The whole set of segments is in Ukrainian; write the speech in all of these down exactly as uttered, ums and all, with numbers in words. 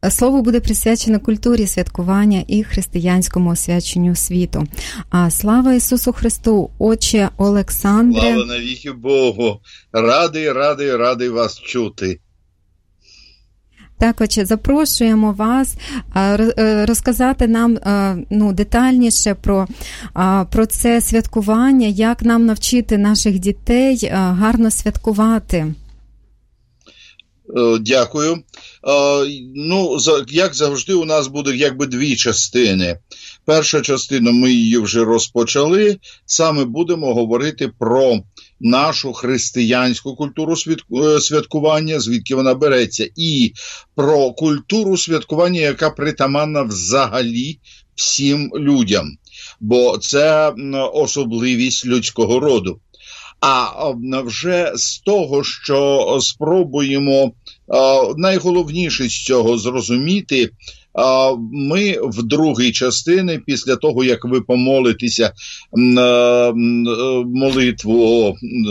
Слово буде присвячено культурі святкування і християнському освяченню світу. А слава Ісусу Христу, отче Олександре. Слава навіки Богу. Радий, радий, радий вас чути. Так, отче, запрошуємо вас розказати нам ну, детальніше про, про це святкування, як нам навчити наших дітей гарно святкувати. Дякую. Ну, як завжди, у нас буде якби дві частини. Перша частина, ми її вже розпочали, саме будемо говорити про нашу християнську культуру святкування, звідки вона береться, і про культуру святкування, яка притаманна взагалі всім людям, бо це особливість людського роду. А вже з того, що спробуємо найголовніше з цього зрозуміти, ми в другій частині, після того, як ви помолитеся молитву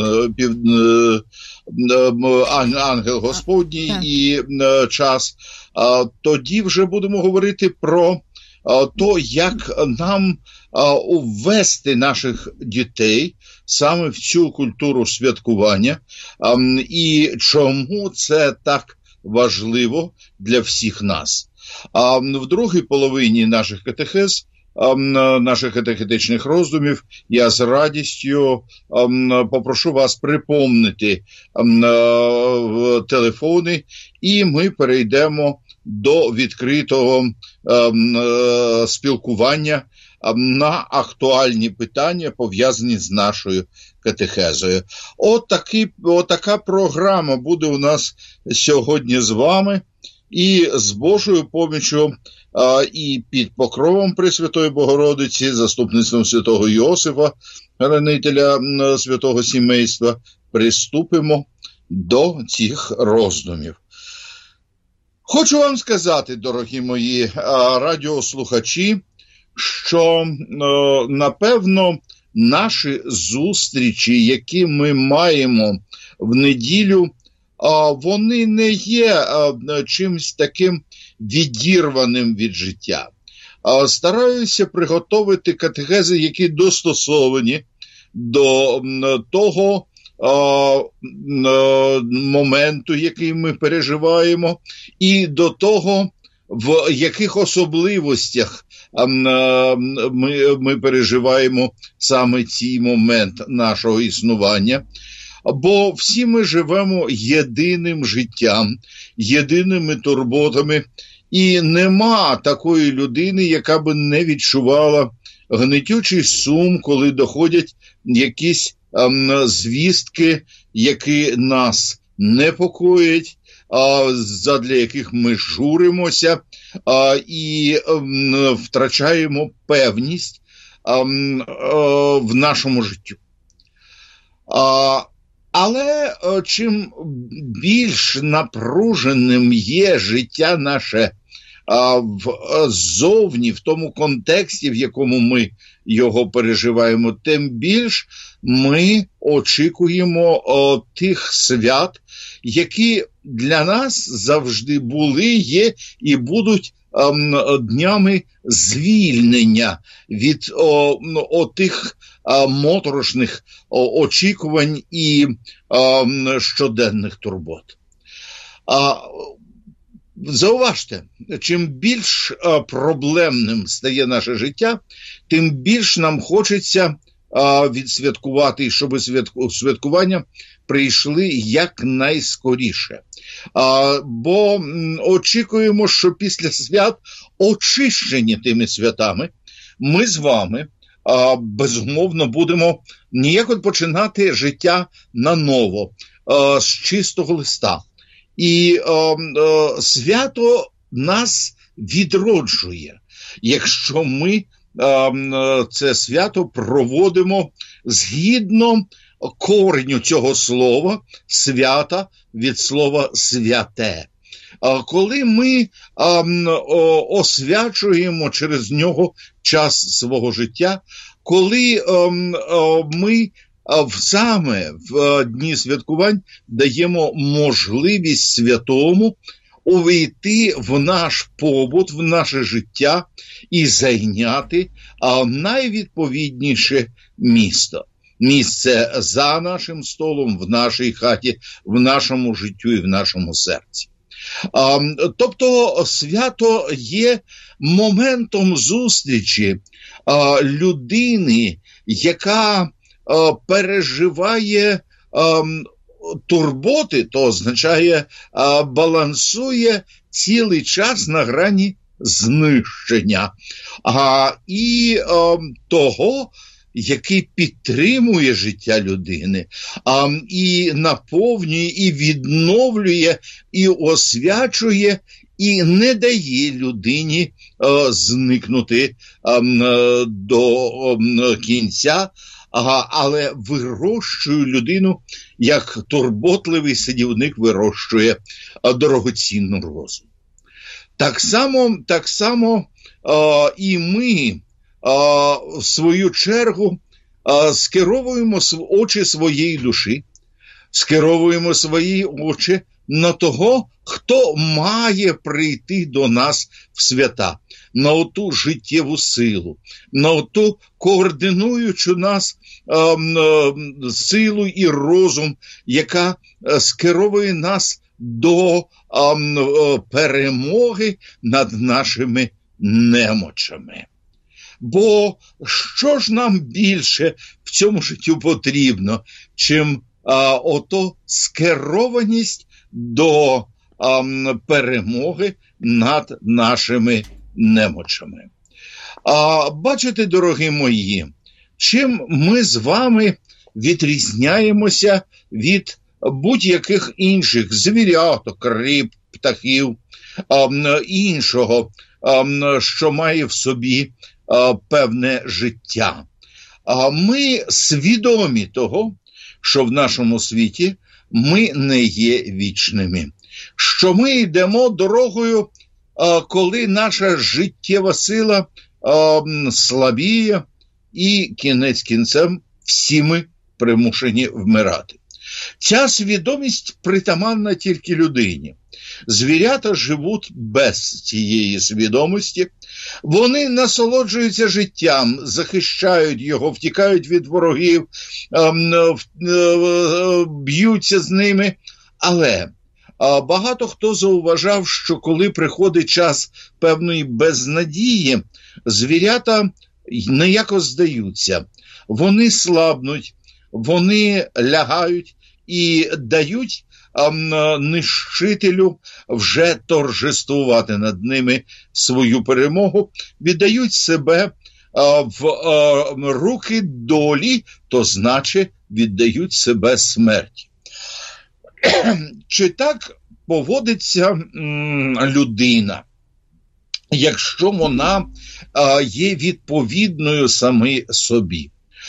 Ангел Господній і час, тоді вже будемо говорити про то, як нам ввести наших дітей саме в цю культуру святкування, і чому це так важливо для всіх нас. А в другій половині наших катехез, наших катехетичних роздумів, я з радістю попрошу вас припомнити телефони, і ми перейдемо до відкритого спілкування на актуальні питання, пов'язані з нашою катехезою. От, такі, от така програма буде у нас сьогодні з вами, і з Божою поміччю, і під покровом Пресвятої Богородиці, заступництвом святого Йосифа, хранителя святого сімейства, приступимо до цих роздумів. Хочу вам сказати, дорогі мої радіослухачі, що, напевно, наші зустрічі, які ми маємо в неділю, вони не є чимось таким відірваним від життя. Стараюся приготувати катехези, які достосовані до того моменту, який ми переживаємо, і до того, в яких особливостях ми, ми переживаємо саме цей момент нашого існування. Бо всі ми живемо єдиним життям, єдиними турботами, і нема такої людини, яка би не відчувала гнетючий сум, коли доходять якісь ем, звістки, які нас непокоять, а, задля яких ми журимося а, і ем, втрачаємо певність ем, е, в нашому житті. А, Але чим більш напруженим є життя наше а, в, ззовні, в тому контексті, в якому ми його переживаємо, тим більш ми очікуємо о, тих свят, які для нас завжди були, є і будуть о, днями звільнення від о, о, тих о, моторошних о, очікувань і о, щоденних турбот. А, зауважте, чим більш о, проблемним стає наше життя, тим більш нам хочеться о, відсвяткувати, щоб святку, святкування прийшли якнайскоріше. А, бо м, очікуємо, що після свят, очищені тими святами, ми з вами, а, безумовно, будемо ніяк починати життя наново, а, з чистого листа. І а, а, свято нас відроджує, якщо ми а, це свято проводимо згідно кореню цього слова, свята, від слова святе. Коли ми а, освячуємо через нього час свого життя, коли а, а, ми а, саме в дні святкувань даємо можливість святому увійти в наш побут, в наше життя і зайняти а, найвідповідніше місто. Місце за нашим столом, в нашій хаті, в нашому життю і в нашому серці. А, тобто свято є моментом зустрічі а, людини, яка а, переживає а, турботи, то означає а, балансує цілий час на грані знищення. А, і а, того, який підтримує життя людини, а, і наповнює, і відновлює, і освячує, і не дає людині а, зникнути а, до а, кінця, а, але вирощує людину, як турботливий садівник вирощує а, дорогоцінну розу. Так само, так само а, і ми, в свою чергу, скеровуємо очі своєї душі, скеровуємо свої очі на того, хто має прийти до нас в свята, на оту життєву силу, на оту координуючу нас силу і розум, яка скеровує нас до перемоги над нашими немочами. Бо що ж нам більше в цьому житті потрібно, чим а, ото скерованість до а, перемоги над нашими немочами. А, бачите, дорогі мої, чим ми з вами відрізняємося від будь-яких інших звіряток, риб, птахів, а, іншого, а, що має в собі певне життя. А ми свідомі того, що в нашому світі ми не є вічними. Що ми йдемо дорогою, коли наша життєва сила слабіє, і кінець кінцем всі ми примушені вмирати. Ця свідомість притаманна тільки людині. Звірята живуть без цієї свідомості. Вони насолоджуються життям, захищають його, втікають від ворогів, б'ються з ними. Але багато хто зауважав, що коли приходить час певної безнадії, звірята неяко здаються. Вони слабнуть, вони лягають і дають нищителю вже торжествувати над ними свою перемогу, віддають себе в руки долі, то значить віддають себе смерті. Чи так поводиться людина, якщо вона є відповідною самій собі?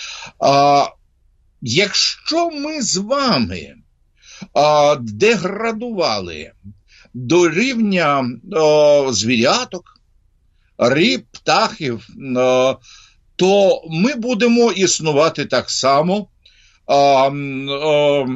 Якщо ми з вами а, деградували до рівня а, звіряток, риб, птахів, а, то ми будемо існувати так само, а, а,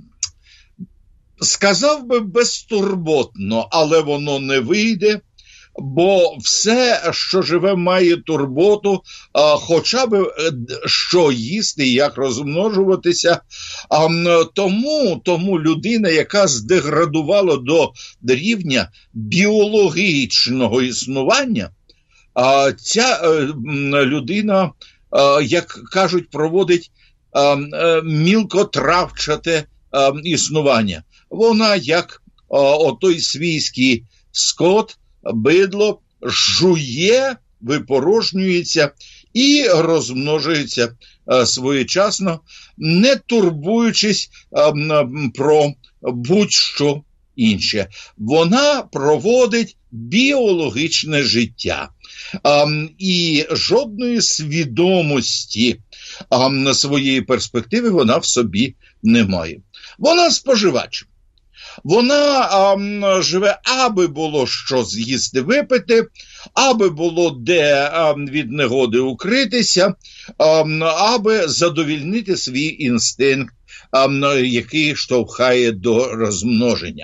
сказав би безтурботно, але воно не вийде, бо все, що живе, має турботу, а, хоча б що їсти, як розмножуватися. А, тому, тому людина, яка здеградувала до рівня біологічного існування, а, ця а, людина, а, як кажуть, проводить а, а, мілкотравчате а, існування. Вона, як а, отой свійський скот, бидло, жує, випорожнюється і розмножується а, своєчасно, не турбуючись а, про будь-що інше. Вона проводить біологічне життя. А, і жодної свідомості а, своєї перспективи вона в собі не має. Вона споживач. Вона а, живе, аби було що з'їсти, випити, аби було де а, від негоди укритися, а, аби задовільнити свій інстинкт, а, який штовхає до розмноження.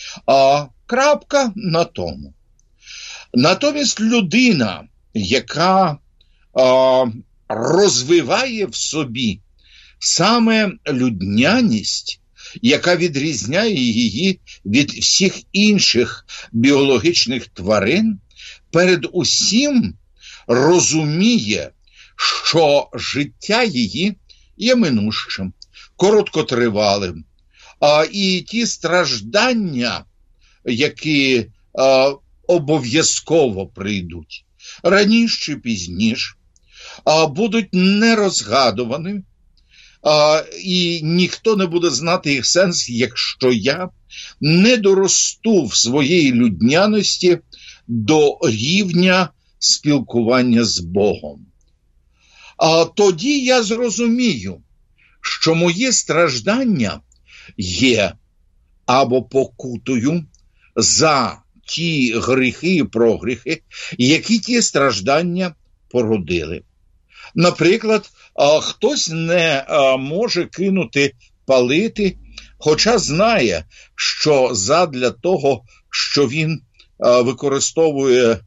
А, крапка на тому. Натомість людина, яка а, розвиває в собі саме людяність, яка відрізняє її від всіх інших біологічних тварин, перед усім розуміє, що життя її є минущим, короткотривалим, а і ті страждання, які а, обов'язково прийдуть раніше чи пізніше, а, будуть нерозгадувані, а, і ніхто не буде знати їх сенс, якщо я не доросту в своїй людяності до рівня спілкування з Богом. А тоді я зрозумію, що мої страждання є або покутою за ті гріхи і прогріхи, які ті страждання породили. Наприклад, хтось не може кинути палити, хоча знає, що задля того, що він використовує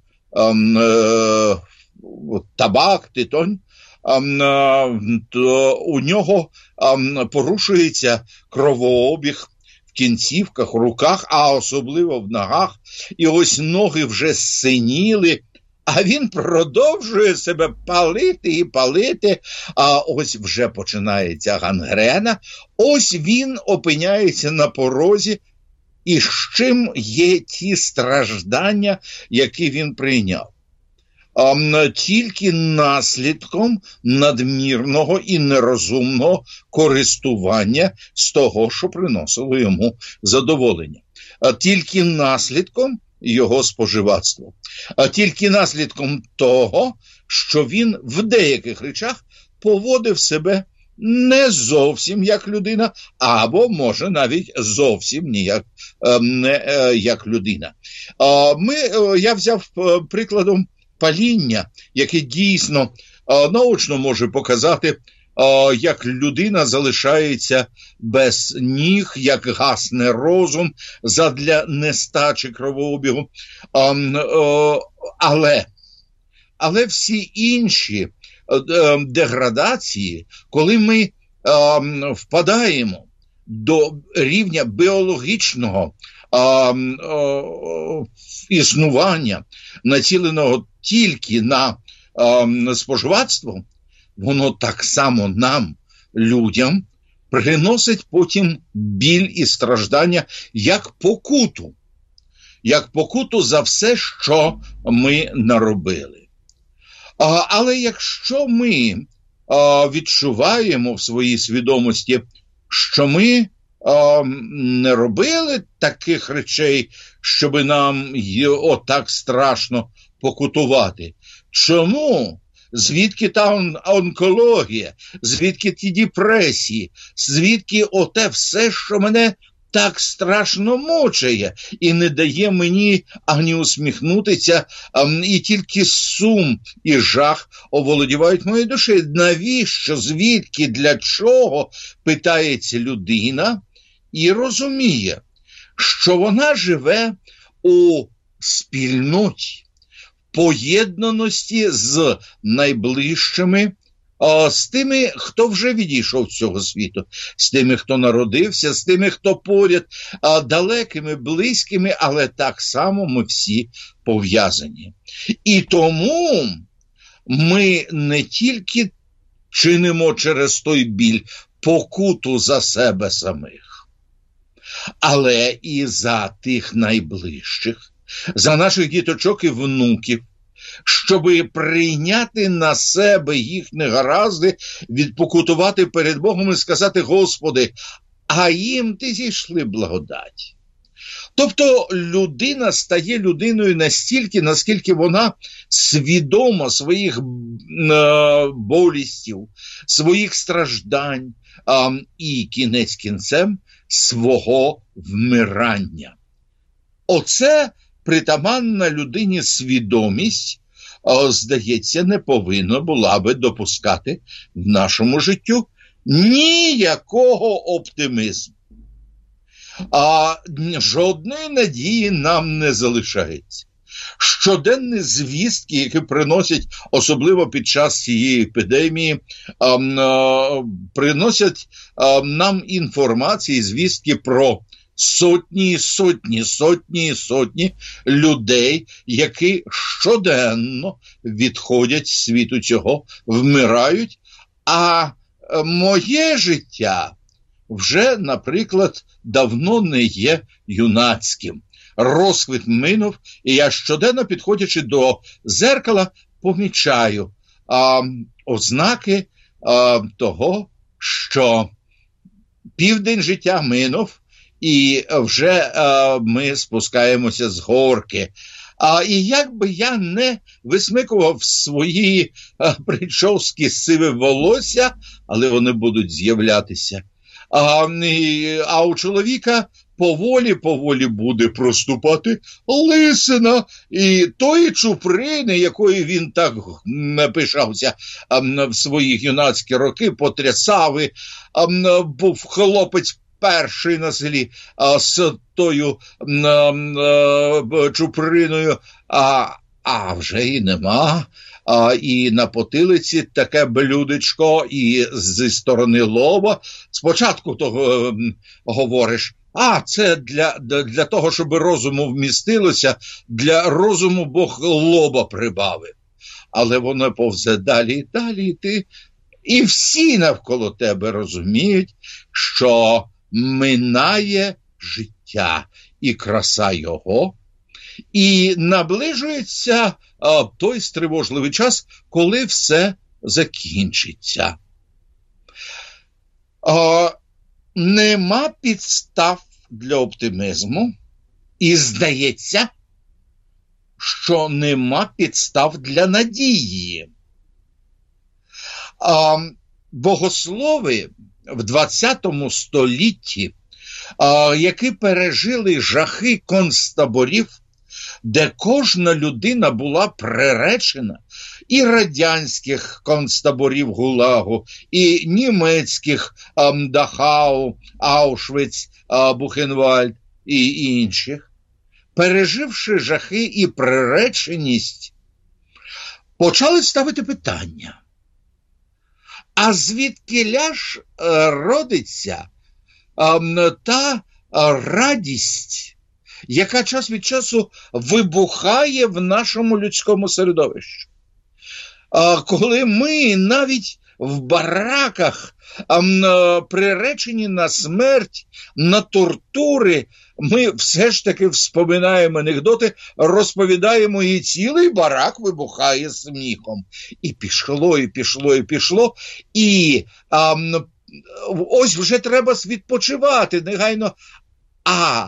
табак, тютюн, то у нього порушується кровообіг в кінцівках, руках, а особливо в ногах. І ось ноги вже синіли, а він продовжує себе палити і палити, а ось вже починається гангрена, ось він опиняється на порозі, і з чим є ті страждання, які він прийняв. А, тільки наслідком надмірного і нерозумного користування з того, що приносило йому задоволення. А, тільки наслідком його споживацтва. А тільки наслідком того, що він в деяких речах поводив себе не зовсім як людина, або, може, навіть зовсім ніяк не як людина. Ми, я взяв прикладом паління, яке дійсно наочно може показати, як людина залишається без ніг, як гасне розум задля нестачі кровообігу. Але, але всі інші деградації, коли ми впадаємо до рівня біологічного існування, націленого тільки на споживацтво, воно так само нам, людям, приносить потім біль і страждання як покуту. Як покуту за все, що ми наробили. А, але якщо ми а, відчуваємо в своїй свідомості, що ми а, не робили таких речей, щоб нам отак страшно покутувати, чому? Звідки та онкологія, звідки ті депресії, звідки оте все, що мене так страшно мучає і не дає мені ані усміхнутися, а, і тільки сум і жах оволодівають моєю душею. Навіщо, звідки, для чого, питається людина і розуміє, що вона живе у спільноті, поєднаності з найближчими, з тими, хто вже відійшов з цього світу, з тими, хто народився, з тими, хто поряд, далекими, близькими, але так само ми всі пов'язані. І тому ми не тільки чинимо через той біль покуту за себе самих, але і за тих найближчих, за наших діточок і внуків, щоби прийняти на себе їх негаразди, відпокутувати перед Богом і сказати: Господи, а їм Ти зійшли благодать. Тобто людина стає людиною настільки, наскільки вона свідома своїх е, болістів, своїх страждань е, і кінець кінцем свого вмирання. Оце притаманна людині свідомість, о, здається, не повинна була би допускати в нашому життю ніякого оптимізму. А жодної надії нам не залишається. Щоденні звістки, які приносять, особливо під час цієї епідемії, а, а, приносять а, нам інформації, звістки про сотні, сотні, сотні, сотні людей, які щоденно відходять з світу цього, вмирають, а моє життя вже, наприклад, давно не є юнацьким. Розквіт минув, і я щоденно, підходячи до дзеркала, помічаю а, ознаки а, того, що південь життя минув, і вже а, ми спускаємося з горки. А, і як би я не висмикував свої а, прически сиве волосся, але вони будуть з'являтися. А, і, а у чоловіка поволі-поволі буде проступати лисина, і тої чуприни, якою він так пишався а, в свої юнацькі роки, потрясав, і, а, був хлопець перший на селі а, з тою а, а, чуприною, а, а вже і нема. А, і на потилиці таке блюдечко, і зі сторони лоба. Спочатку того е, говориш, а, це для, для того, щоб розуму вмістилося, для розуму Бог лоба прибавив. Але воно повзе далі і далі, і ти, і всі навколо тебе розуміють, що минає життя і краса його, і наближується а, той стривожливий час, коли все закінчиться. А, нема підстав для оптимізму, і здається, що нема підстав для надії. А, богослови в двадцятому столітті, а, які пережили жахи концтаборів, де кожна людина була приречена, і радянських концтаборів ГУЛАГу, і німецьких а, Дахау, Аушвіц, а, Бухенвальд і інших, переживши жахи і приреченість, почали ставити питання. А звідкіля ж а, родиться а, та а, радість, яка час від часу вибухає в нашому людському середовищі? А коли ми навіть в бараках а, приречені на смерть, на тортури, ми все ж таки вспоминаємо анекдоти, розповідаємо, і цілий барак вибухає сміхом. І пішло, і пішло, і пішло. І а, ось вже треба відпочивати негайно. А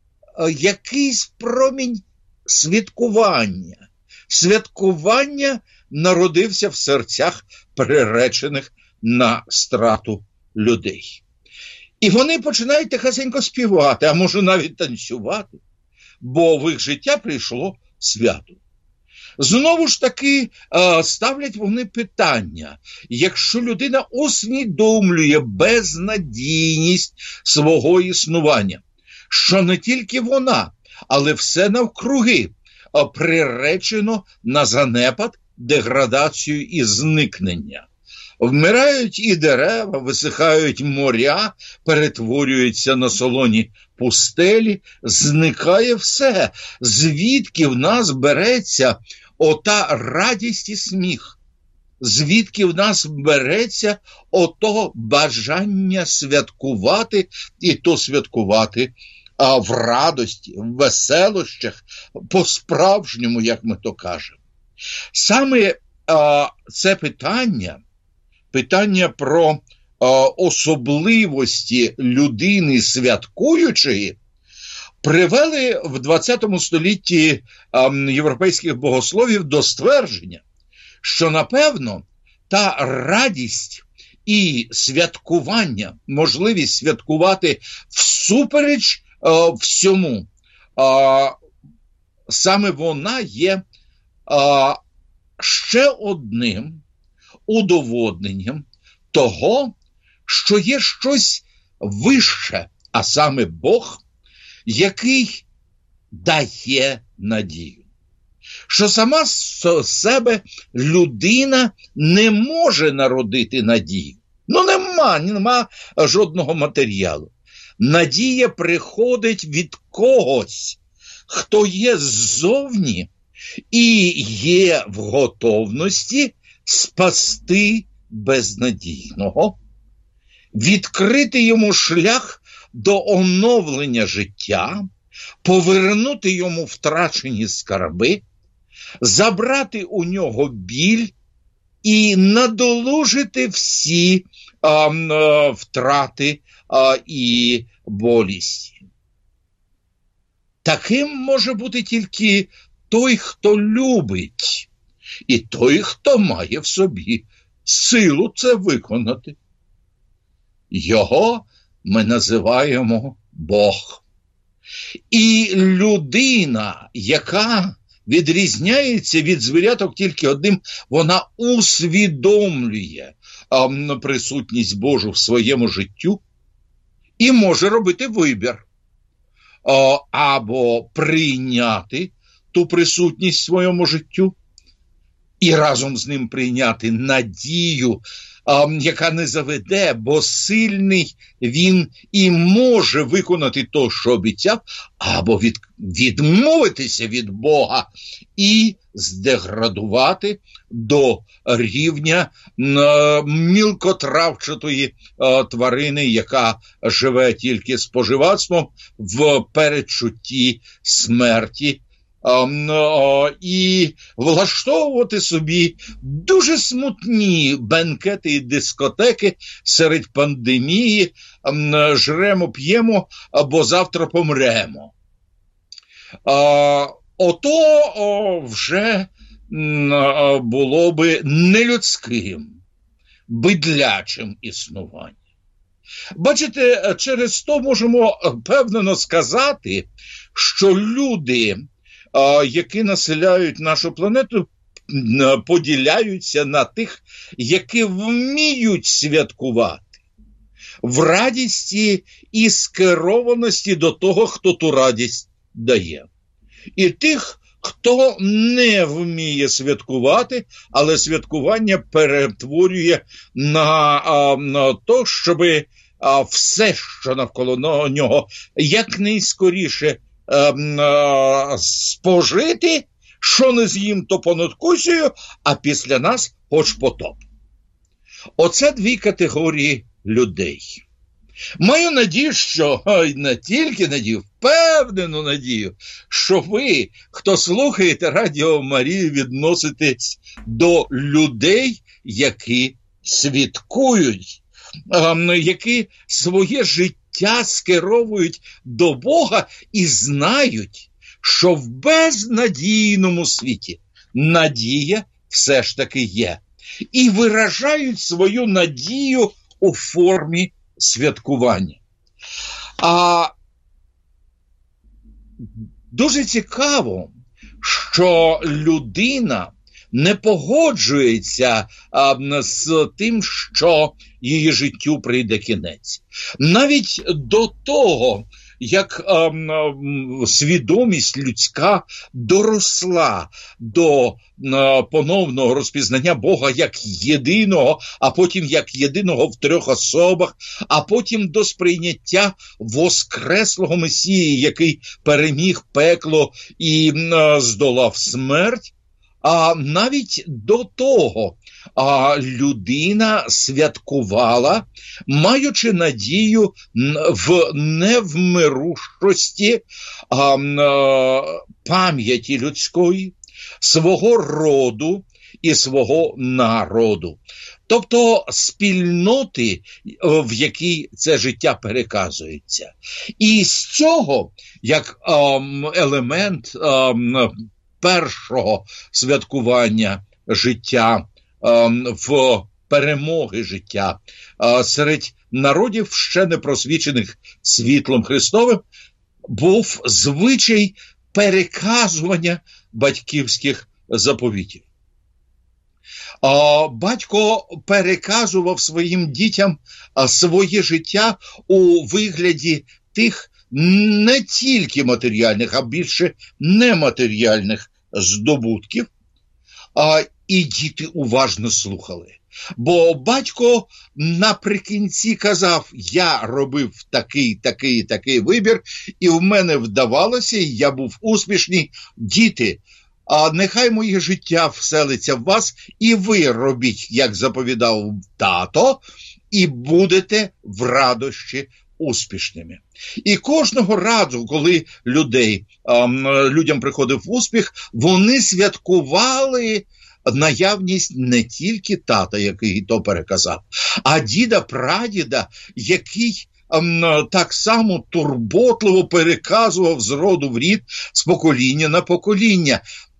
якийсь промінь святкування. Святкування народився в серцях приречених на страту людей. І вони починають тихесенько співати, а може навіть танцювати, бо в їх життя прийшло свято. Знову ж таки ставлять вони питання. Якщо людина усвідомлює безнадійність свого існування, що не тільки вона, але все навкруги приречено на занепад, деградацію і зникнення. Вмирають і дерева, висихають моря, перетворюються на солоні пустелі, зникає все. Звідки в нас береться ота радість і сміх? Звідки в нас береться ото бажання святкувати, і то святкувати а, в радості, в веселощах, по-справжньому, як ми то кажемо. Саме а, це питання, питання про а, особливості людини святкуючої, привели в двадцятому столітті а, європейських богословів до ствердження, що, напевно, та радість і святкування, можливість святкувати всупереч а, всьому, а, саме вона є а, ще одним удоводненням того, що є щось вище, а саме Бог, який дає надію. Що сама з себе людина не може народити надію. Ну, нема, нема жодного матеріалу. Надія приходить від когось, хто є ззовні і є в готовності спасти безнадійного, відкрити йому шлях до оновлення життя, повернути йому втрачені скарби, забрати у нього біль і надолужити всі а, а, втрати а, і болісті. Таким може бути тільки той, хто любить, і той, хто має в собі силу це виконати. Його ми називаємо Бог. І людина, яка відрізняється від звіряток тільки одним, вона усвідомлює а, присутність Божу в своєму життю і може робити вибір. А, або прийняти ту присутність в своєму життю і разом з ним прийняти надію, а, яка не заведе, бо сильний він і може виконати то, що обіцяв, або від, відмовитися від Бога і здеградувати до рівня а, мілкотравчатої а, тварини, яка живе тільки споживацтвом в передчутті смерті. І влаштовувати собі дуже смутні бенкети і дискотеки серед пандемії, жремо, п'ємо, бо завтра помремо. Ото вже було би нелюдським, бидлячим існуванням. Бачите, через то можемо впевнено сказати, що люди, які населяють нашу планету, поділяються на тих, які вміють святкувати в радісті і скерованості до того, хто ту радість дає. І тих, хто не вміє святкувати, але святкування перетворює на, на то, щоб все, що навколо нього, якнайскоріше спожити, що не з'їм, то понадкусію, а після нас хоч потоп. Оце дві категорії людей. Маю надію, що, ой, не тільки надію, впевнену надію, що ви, хто слухаєте Радіо Марію, відноситесь до людей, які святкують, які своє життя скеровують до Бога і знають, що в безнадійному світі надія все ж таки є. І виражають свою надію у формі святкування. А дуже цікаво, що людина не погоджується а, з тим, що її життю прийде кінець. Навіть до того, як а, свідомість людська доросла до а, поновного розпізнання Бога як єдиного, а потім як єдиного в трьох особах, а потім до сприйняття воскреслого Месії, який переміг пекло і а, здолав смерть, а навіть до того а, людина святкувала, маючи надію в невмирущості а, а, пам'яті людської, свого роду і свого народу. Тобто спільноти, в якій це життя переказується. І з цього, як а, елемент а, першого святкування життя, в перемоги життя серед народів, ще не просвічених світлом Христовим, був звичай переказування батьківських заповітів. Батько переказував своїм дітям своє життя у вигляді тих не тільки матеріальних, а більше нематеріальних здобутків, а, і діти уважно слухали. Бо батько наприкінці казав, я робив такий, такий, такий вибір, і в мене вдавалося, і я був успішний. Діти, а нехай моє життя вселиться в вас, і ви робіть, як заповідав тато, і будете в радощі успішними. І кожного разу, коли людей, людям приходив успіх, вони святкували наявність не тільки тата, який то переказав, а діда-прадіда, який так само турботливо переказував з роду в рід, з покоління на покоління.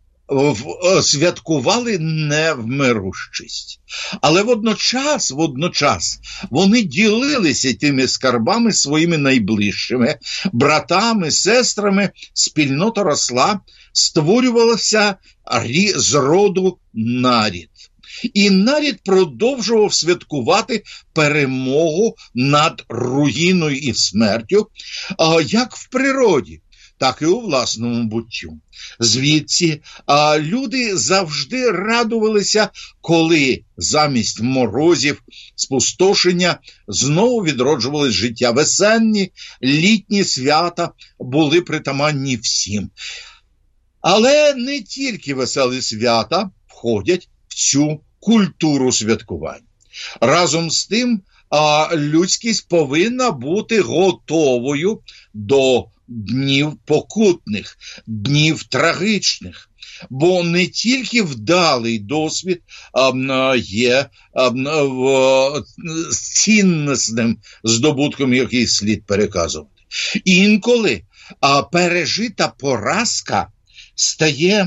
Святкували невмирущість. Але водночас, водночас вони ділилися тими скарбами своїми найближчими, братами, сестрами, спільнота росла, створювалася з роду нарід. І нарід продовжував святкувати перемогу над руїною і смертю, як в природі, так і у власному буттю. Звідси а, люди завжди радувалися, коли замість морозів, спустошення знову відроджувалось життя. Весенні, літні свята були притаманні всім. Але не тільки веселі свята входять в цю культуру святкувань. Разом з тим, а, людськість повинна бути готовою до днів покутних, днів трагічних. Бо не тільки вдалий досвід а, є а, в, цінним здобутком, який слід переказувати. Інколи а, пережита поразка стає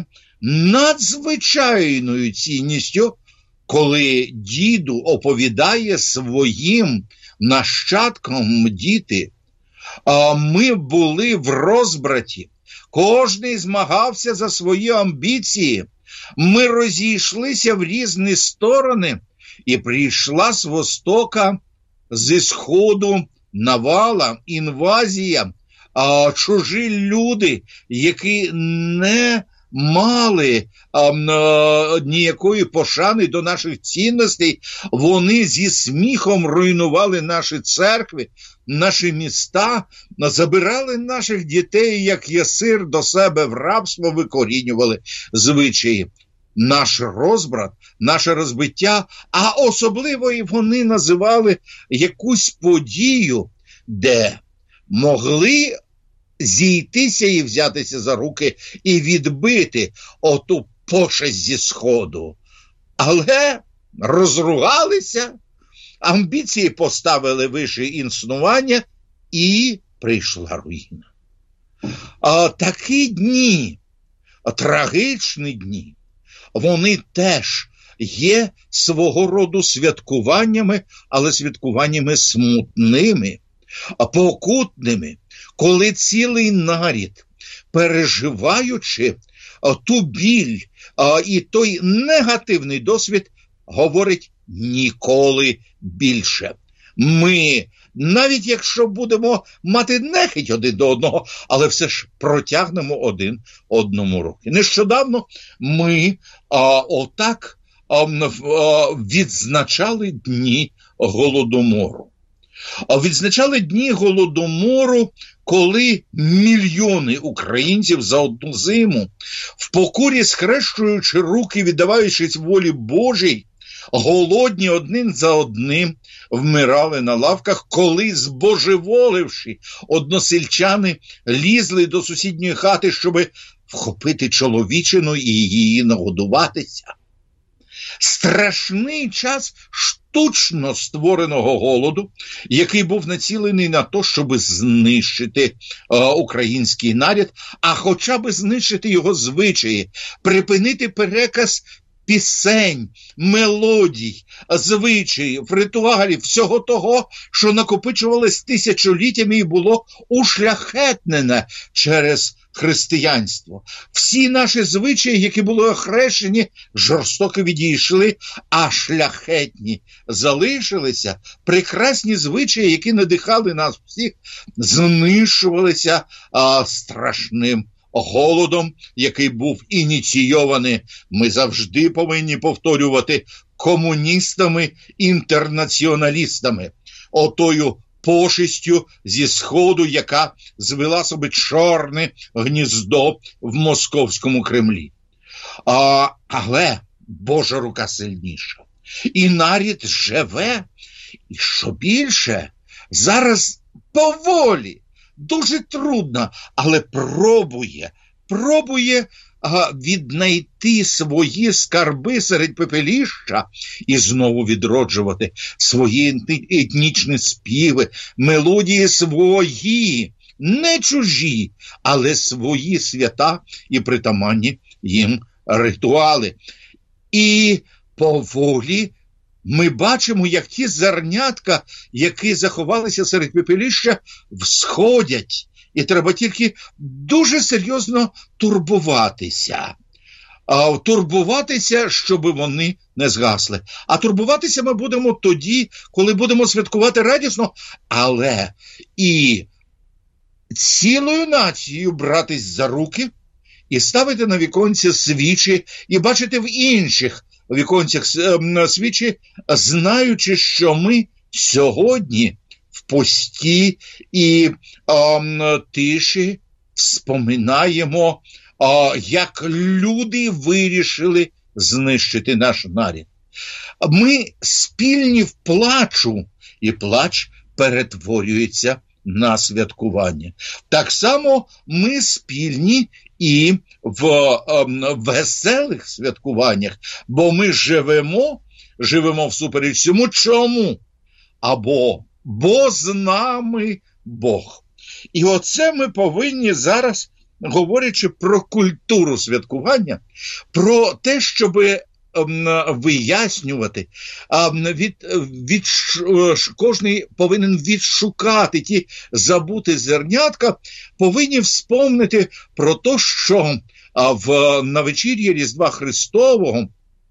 надзвичайною цінністю, коли діду оповідає своїм нащадкам діти: а ми були в розбраті, кожний змагався за свої амбіції, ми розійшлися в різні сторони, і прийшла з востока, зі сходу навала, інвазія, а чужі люди, які не мали а, а, ніякої пошани до наших цінностей, вони зі сміхом руйнували наші церкви, наші міста, забирали наших дітей, як ясир, до себе в рабство, викорінювали звичаї. Наш розбрат, наше розбиття, а особливо і вони називали якусь подію, де могли зійтися і взятися за руки і відбити оту пошесть зі сходу. Але розругалися, амбіції поставили вище існування, і прийшла руїна. А такі дні, трагічні дні, вони теж є свого роду святкуваннями, але святкуваннями смутними, покутними, коли цілий нарід, переживаючи ту біль і той негативний досвід, говорить: ніколи більше. Ми, навіть якщо будемо мати нехить один до одного, але все ж протягнемо один одному руки. Нещодавно ми а, отак а, відзначали дні Голодомору. Відзначали дні Голодомору, коли мільйони українців за одну зиму, в покорі схрещуючи руки, віддаваючись волі Божій, голодні один за одним вмирали на лавках, коли, збожеволивши, односельчани лізли до сусідньої хати, щоб вхопити чоловічину і її нагодуватися. Страшний час штучно створеного голоду, який був націлений на те, щоб знищити е, український народ, а хоча б знищити його звичаї, припинити переказ пісень, мелодій, звичаїв, ритуалів, всього того, що накопичувалось тисячоліттями і було ушляхетнене через християнство. Всі наші звичаї, які були охрещені, жорстоко відійшли, а шляхетні залишилися. Прекрасні звичаї, які надихали нас всіх, знищувалися а, страшним голодом, який був ініційований, ми завжди повинні повторювати, комуністами-інтернаціоналістами. Отою пошестю зі Сходу, яка звела собі чорне гніздо в московському Кремлі. А, але Божа рука сильніша. І нарід живе, і що більше, зараз поволі, дуже трудно, але пробує, пробує а, віднайти свої скарби серед пепеліща і знову відроджувати свої етнічні співи, мелодії свої, не чужі, але свої свята і притаманні їм ритуали. І поволі ми бачимо, як ті зернятка, які заховалися серед пепеліща, всходять. І треба тільки дуже серйозно турбуватися. А, турбуватися, щоб вони не згасли. А турбуватися ми будемо тоді, коли будемо святкувати радісно, але і цілою нацією братись за руки і ставити на віконці свічі, і бачити в інших віконцях свічі, знаючи, що ми сьогодні в пості і а, тиші вспоминаємо, а, як люди вирішили знищити наш народ. Ми спільні в плачу, і плач перетворюється на святкування. Так само ми спільні і в а, веселих святкуваннях, бо ми живемо, живемо всупереч цьому. Чому? Або бо з нами Бог. І оце ми повинні зараз, говорячи про культуру святкування, про те, щоб вияснювати, від, від, кожний повинен відшукати ті забуті зернятка, повинні вспомнити про те, що в, на вечір'ї Різдва Христового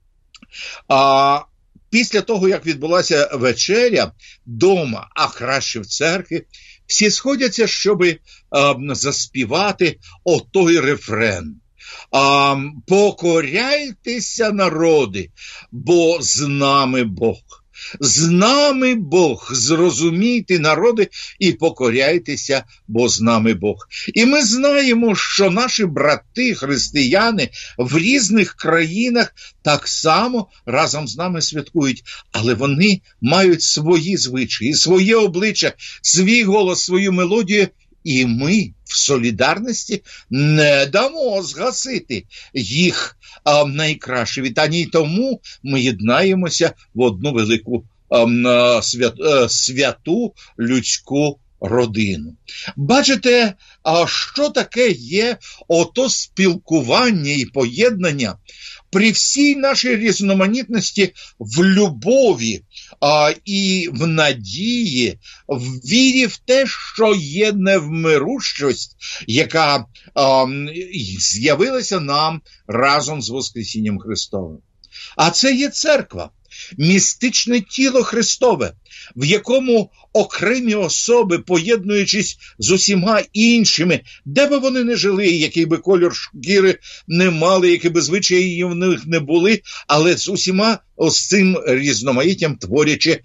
а, після того, як відбулася вечеря дома, а краще в церкві, всі сходяться, щоб а, заспівати отой рефрен. А, покоряйтеся, народи, бо з нами Бог. З нами Бог, зрозумійте, народи, і покоряйтеся, бо з нами Бог. І ми знаємо, що наші брати, християни в різних країнах так само разом з нами святкують, але вони мають свої звичаї, своє обличчя, свій голос, свою мелодію, і ми в солідарності не дамо згасити їх а, найкраще вітання. І тому ми єднаємося в одну велику а, свят, а, святу людську родину. Бачите, а що таке є ото спілкування і поєднання при всій нашій різноманітності в любові а, і в надії, в вірі в те, що є невмирущість, яка а, з'явилася нам разом з Воскресінням Христовим. А це є церква, містичне тіло Христове, в якому окремі особи, поєднуючись з усіма іншими, де би вони не жили, який би кольор шкіри не мали, які би звичаї в них не були, але з усіма ось цим різноманіттям творячи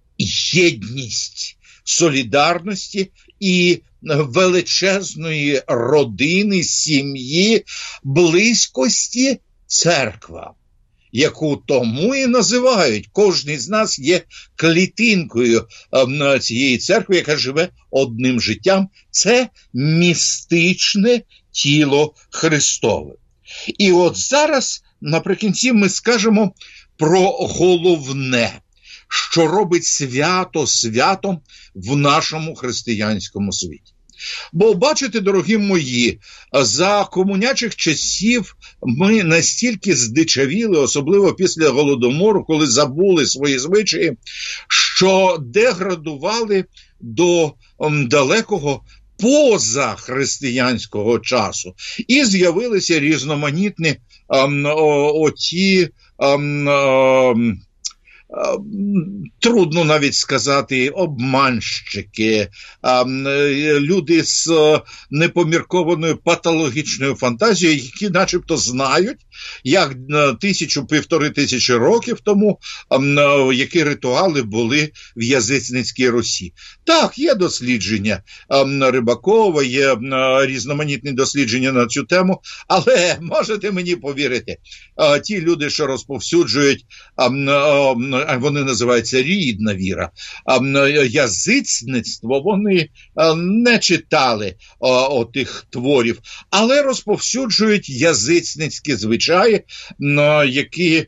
єдність, солідарності і величезної родини, сім'ї, близькості церква, яку тому і називають. Кожен з нас є клітинкою е, цієї церкви, яка живе одним життям. Це містичне тіло Христове. І от зараз наприкінці ми скажемо про головне, що робить свято святом в нашому християнському світі. Бо, бачите, дорогі мої, за комунячих часів ми настільки здичавіли, особливо після Голодомору, коли забули свої звичаї, що деградували до м, далекого позахристиянського часу. І з'явилися різноманітні ем, о, оті ем, ем, трудно навіть сказати, обманщики, люди з непоміркованою патологічною фантазією, які начебто знають, як тисячу-півтори тисячі років тому, які ритуали були в язичницькій Русі. Так, є дослідження Рибакова, є різноманітні дослідження на цю тему, але можете мені повірити, ті люди, що розповсюджують, вони називаються рідна віра, язичництво, вони не читали отих творів, але розповсюджують язичницькі звичаї, які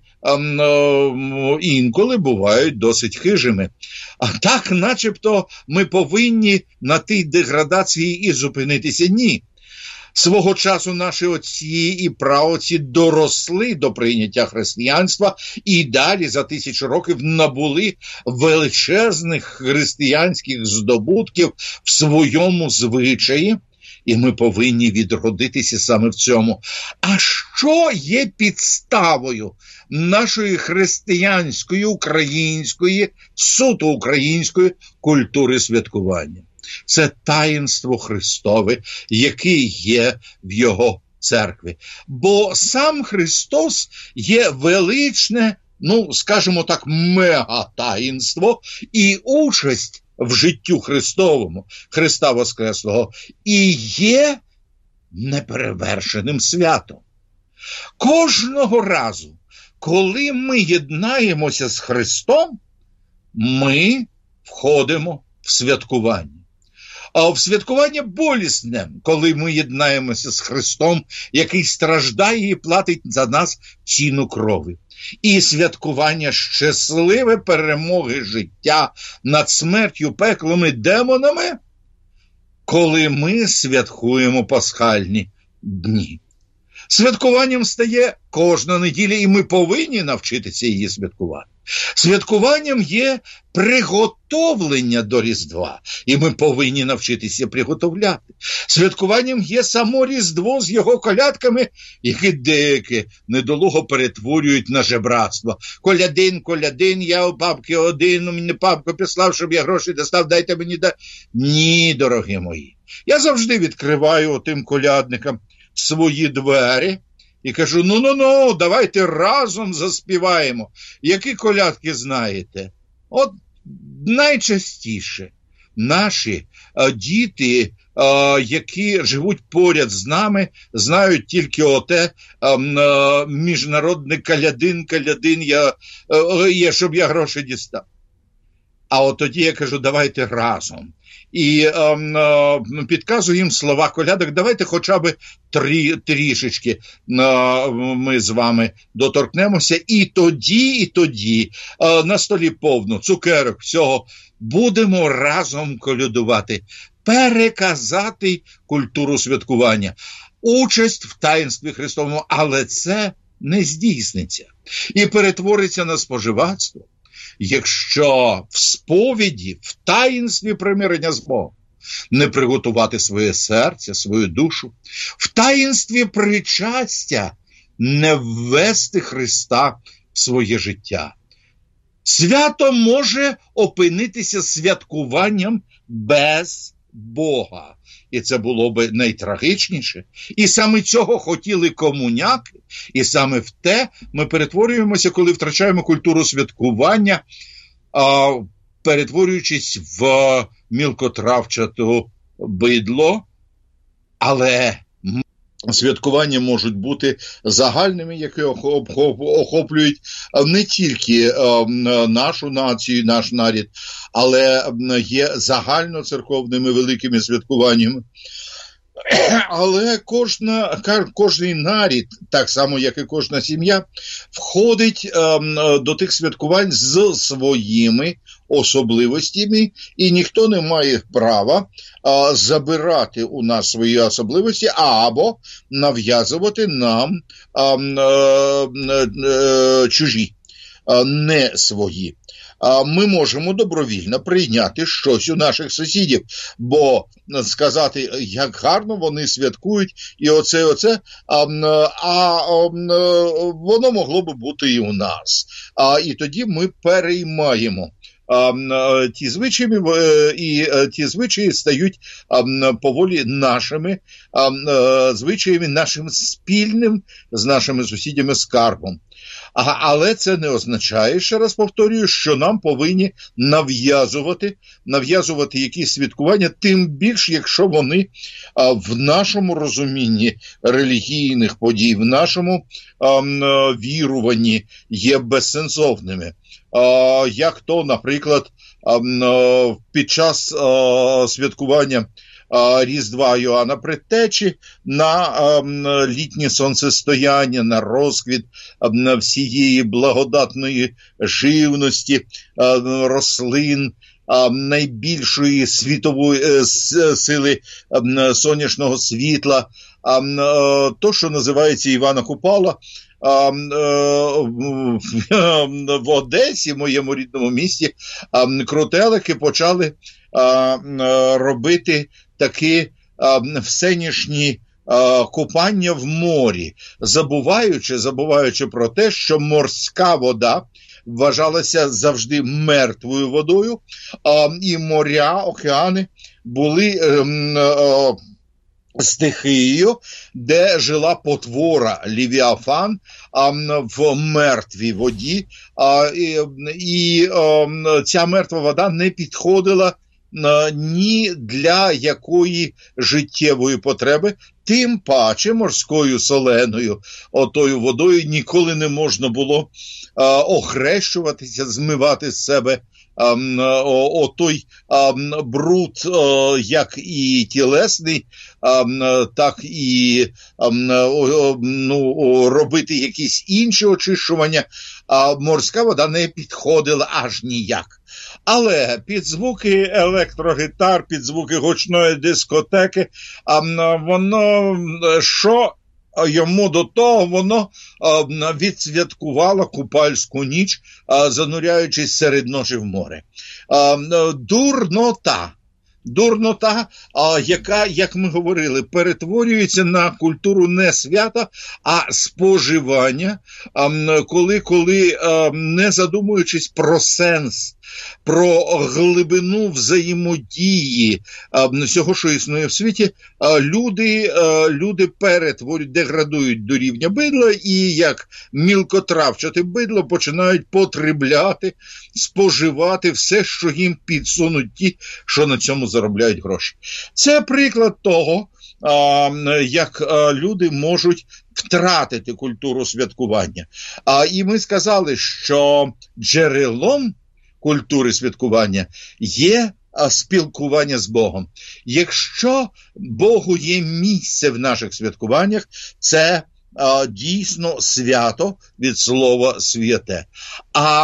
інколи бувають досить хижими. А так, начебто, ми повинні на тій деградації і зупинитися. Ні. Свого часу наші отці і праотці доросли до прийняття християнства і далі за тисячу років набули величезних християнських здобутків в своєму звичаї, і ми повинні відродитися саме в цьому. А що є підставою нашої християнської, української, суто української культури святкування? Це таїнство Христове, яке є в Його церкві. Бо сам Христос є величне, ну, скажімо так, мегатаїнство і участь в життю Христовому, Христа Воскреслого, і є неперевершеним святом. Кожного разу, коли ми єднаємося з Христом, ми входимо в святкування. А в святкування болісне, коли ми єднаємося з Христом, який страждає і платить за нас ціну крові. І святкування щасливе перемоги життя над смертю, пеклом і демонами, коли ми святкуємо пасхальні дні. Святкуванням стає кожна неділя, і ми повинні навчитися її святкувати. Святкуванням є приготовлення до Різдва, і ми повинні навчитися приготовляти. Святкуванням є само Різдво з його колядками, які деякі недолуго перетворюють на жебратство. Колядин, колядин, я у папки один, у мене папку післав, щоб я гроші достав, дайте мені да... Ні, дорогі мої. Я завжди відкриваю тим колядникам свої двері і кажу, ну-ну-ну, давайте разом заспіваємо. Які колядки знаєте? От найчастіше наші а, діти, а, які живуть поряд з нами, знають тільки оте а, а, міжнародне калядин, калядин, я, а, є, щоб я гроші дістав. А от тоді я кажу, давайте разом. І е, е, підказую їм слова колядок, давайте хоча б трі, трішечки е, ми з вами доторкнемося. І тоді, і тоді е, на столі повно цукерок, всього, будемо разом колядувати, переказати культуру святкування, участь в таїнстві Христовому, але це не здійсниться і перетвориться на споживацтво. Якщо в сповіді, в таїнстві примирення з Богом не приготувати своє серце, свою душу, в таїнстві причастя не ввести Христа в своє життя. Свято може опинитися святкуванням без Бога. І це було б найтрагічніше. І саме цього хотіли комуняки. І саме в те ми перетворюємося, коли втрачаємо культуру святкування, а, перетворюючись в мілкотравчату бидло. Але святкування можуть бути загальними, які охоплюють не тільки нашу націю, наш народ, але є загальноцерковними великими святкуваннями. Але кожна, кожний народ, так само, як і кожна сім'я, входить до тих святкувань з своїми особливостями, і ніхто не має права а, забирати у нас свої особливості або нав'язувати нам а, а, а, чужі, а, не свої. ми можемо добровільно прийняти щось у наших сусідів, бо сказати, як гарно вони святкують, і оце, оце, а, а воно могло би бути і у нас. А, і тоді ми переймаємо А, ті звичаї, і ті звичаї стають а, поволі нашими а, звичаями, нашим спільним з нашими сусідями скарбом. А, але це не означає, ще раз повторюю, що нам повинні нав'язувати, нав'язувати якісь святкування, тим більш, якщо вони а, в нашому розумінні релігійних подій, в нашому а, віруванні є безсенсовними. Uh, як то, наприклад, uh, під час uh, святкування uh, Різдва Йоанна Предтечі на uh, літнє сонцестояння, на розквіт uh, всієї благодатної живності, uh, рослин, uh, найбільшої світової uh, сили uh, сонячного світла, uh, то, що називається Івана Купала, А, а, в Одесі, моєму рідному місті, а, крутелики почали а, робити такі а, всенішні а, купання в морі, забуваючи, забуваючи про те, що морська вода вважалася завжди мертвою водою, а, і моря, океани були а, а, стихією, де жила потвора Левіафан а, в мертвій воді, а, і, і а, ця мертва вода не підходила а, ні для якої життєвої потреби, тим паче морською соленою отою водою ніколи не можна було а, охрещуватися, змивати з себе о, о той а, бруд, а, як і тілесний, а, так і а, о, ну, робити якісь інші очищування, а морська вода не підходила аж ніяк. Але під звуки електрогітар, під звуки гучної дискотеки, а, воно що йому до того, воно а, відсвяткувало купальську ніч, а, зануряючись серед ночі в море. А, дурнота. Дурнота, а, яка, як ми говорили, перетворюється на культуру не свята, а споживання, а, коли, коли а, не задумуючись про сенс, про глибину взаємодії а, всього, що існує в світі, а, люди, а, люди перетворюють, деградують до рівня бидла і як мілкотравчате бидло починають потребляти, споживати все, що їм підсунуть ті, що на цьому заробляють гроші. Це приклад того, а, як а, люди можуть втратити культуру святкування. А, і ми сказали, що джерелом культури святкування є а, спілкування з Богом. Якщо Богу є місце в наших святкуваннях, це а, дійсно свято від слова святе. А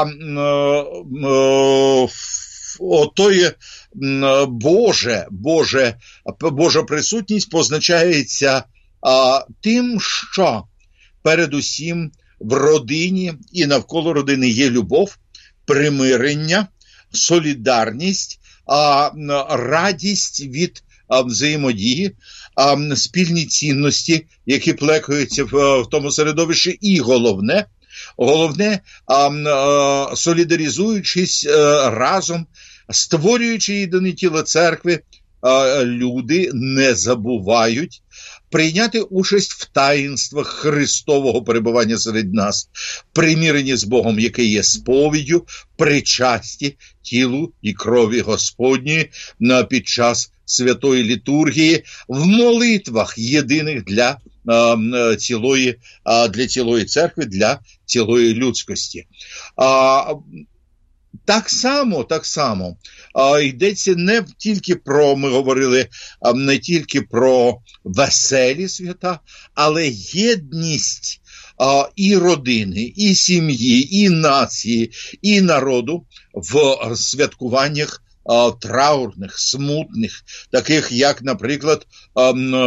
отоє Боже, Боже, Божа присутність позначається а, тим, що передусім в родині і навколо родини є любов, примирення, солідарність, а, радість від а, взаємодії, а, спільні цінності, які плекаються в, в тому середовищі, і головне, головне а, а, солідаризуючись а, разом, створюючи єдине тіло церкви, а, люди не забувають прийняти участь в таїнствах Христового перебування серед нас, примиренні з Богом, яке є сповіддю, причасті тілу і крові Господньої під час святої літургії, в молитвах єдиних для а, цілої, а, для цілої церкви, для цілої людськості. А, Так само, так само а, йдеться не тільки про, ми говорили, а, не тільки про веселі свята, але єдність а, і родини, і сім'ї, і нації, і народу в святкуваннях а, траурних, смутних, таких як, наприклад, а,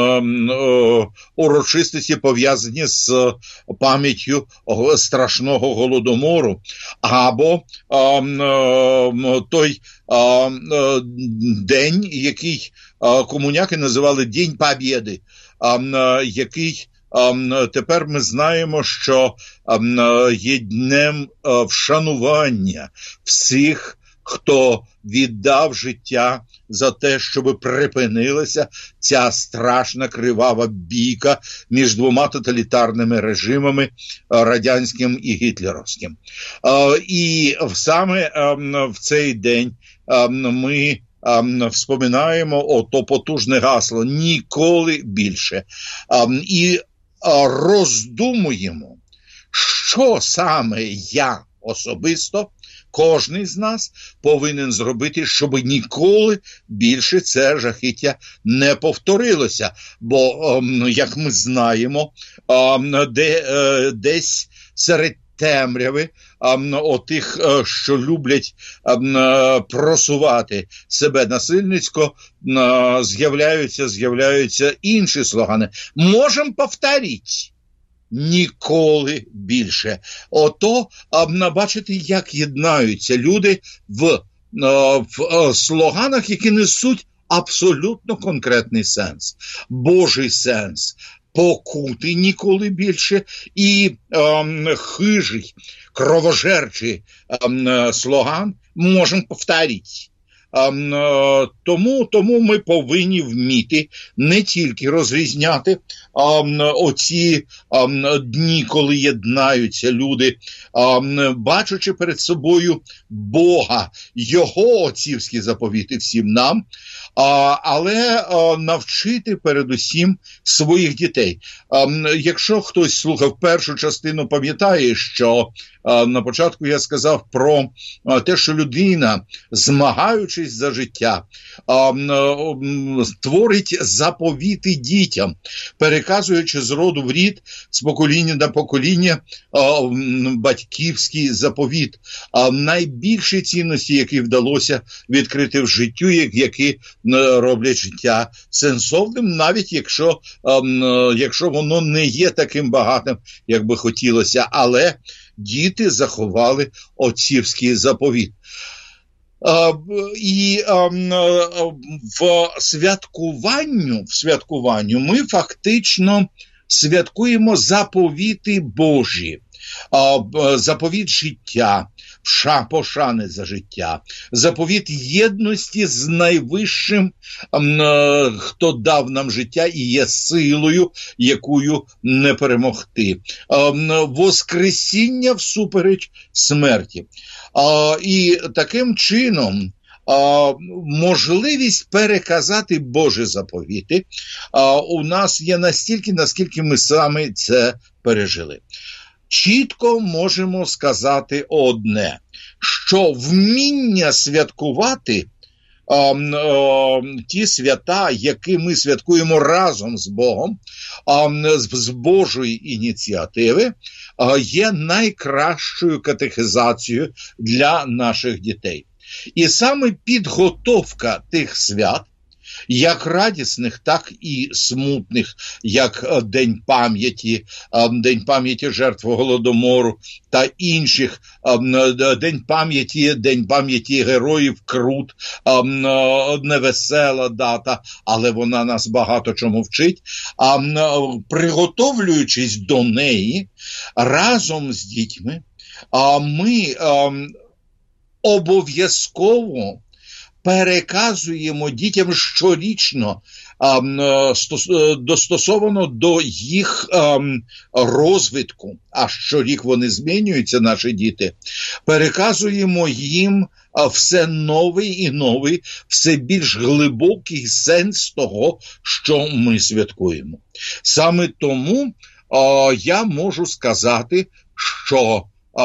а, урочистості пов'язані з пам'яттю страшного голодомору, або а, а, той а, а, день, який а, комуняки називали День Побєди, а, а, який тепер ми знаємо, що є днем вшанування всіх, хто віддав життя за те, щоб припинилася ця страшна кривава бійка між двома тоталітарними режимами, радянським і гітлерівським. І саме в цей день ми вспоминаємо ото потужне гасло «Ніколи більше». І роздумуємо, що саме я особисто, кожен з нас повинен зробити, щоб ніколи більше це жахіття не повторилося. Бо, як ми знаємо, де, десь серед темряви отих, що люблять просувати себе насильницько, з'являються, з'являються інші слогани. Можемо повторити. Ніколи більше. Ото, бачите, як єднаються люди в, в слоганах, які несуть абсолютно конкретний сенс. Божий сенс. Покути ніколи більше і е, хижий, кровожерчий е, слоган можемо повторити. Е, тому, тому ми повинні вміти не тільки розрізняти е, оці е, дні, коли єднаються люди, е, бачачи перед собою Бога, Його отцівські заповіти всім нам, А, але а, навчити передусім своїх дітей. А, якщо хтось слухав першу частину, пам'ятає, що а, на початку я сказав про а, те, що людина, змагаючись за життя, а, а, творить заповіти дітям, переказуючи з роду в рід, з покоління на покоління а, батьківський заповіт. А, найбільші цінності, які вдалося відкрити в життю, які роблять життя сенсовним, навіть якщо, якщо воно не є таким багатим, як би хотілося, але діти заховали отцівський заповіт. І в святкуванню, в святкуванню ми фактично святкуємо заповіти Божі, заповіт життя, пошани за життя, заповіт єдності з найвищим, хто дав нам життя і є силою, якою не перемогти. Воскресіння всупереч смерті. І таким чином можливість переказати Божі заповіти у нас є настільки, наскільки ми самі це пережили. Чітко можемо сказати одне, що вміння святкувати а, а, ті свята, які ми святкуємо разом з Богом, а, з, з Божої ініціативи, а, є найкращою катехизацією для наших дітей. І саме підготовка тих свят, як радісних, так і смутних, як День пам'яті, День пам'яті жертв Голодомору та інших, День пам'яті, День пам'яті героїв Крут, невесела дата, але вона нас багато чому вчить. Приготовлюючись до неї, разом з дітьми, ми обов'язково переказуємо дітям щорічно, достосовано до їх розвитку, а щорік вони змінюються, наші діти, переказуємо їм все новий і новий, все більш глибокий сенс того, що ми святкуємо. Саме тому я можу сказати, що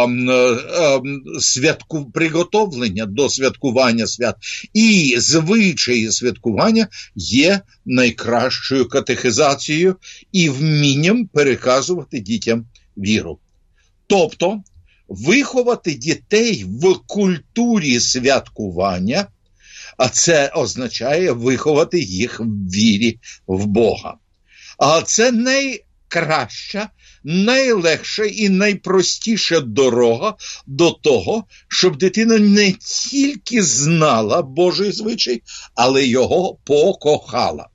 святку, приготовлення до святкування свят і звичаї святкування є найкращою катехизацією і вмінням переказувати дітям віру. Тобто, виховати дітей в культурі святкування А це означає виховати їх в вірі в Бога. А це найкраща, найлегша і найпростіша дорога до того, щоб дитина не тільки знала Божий звичай, але його покохала.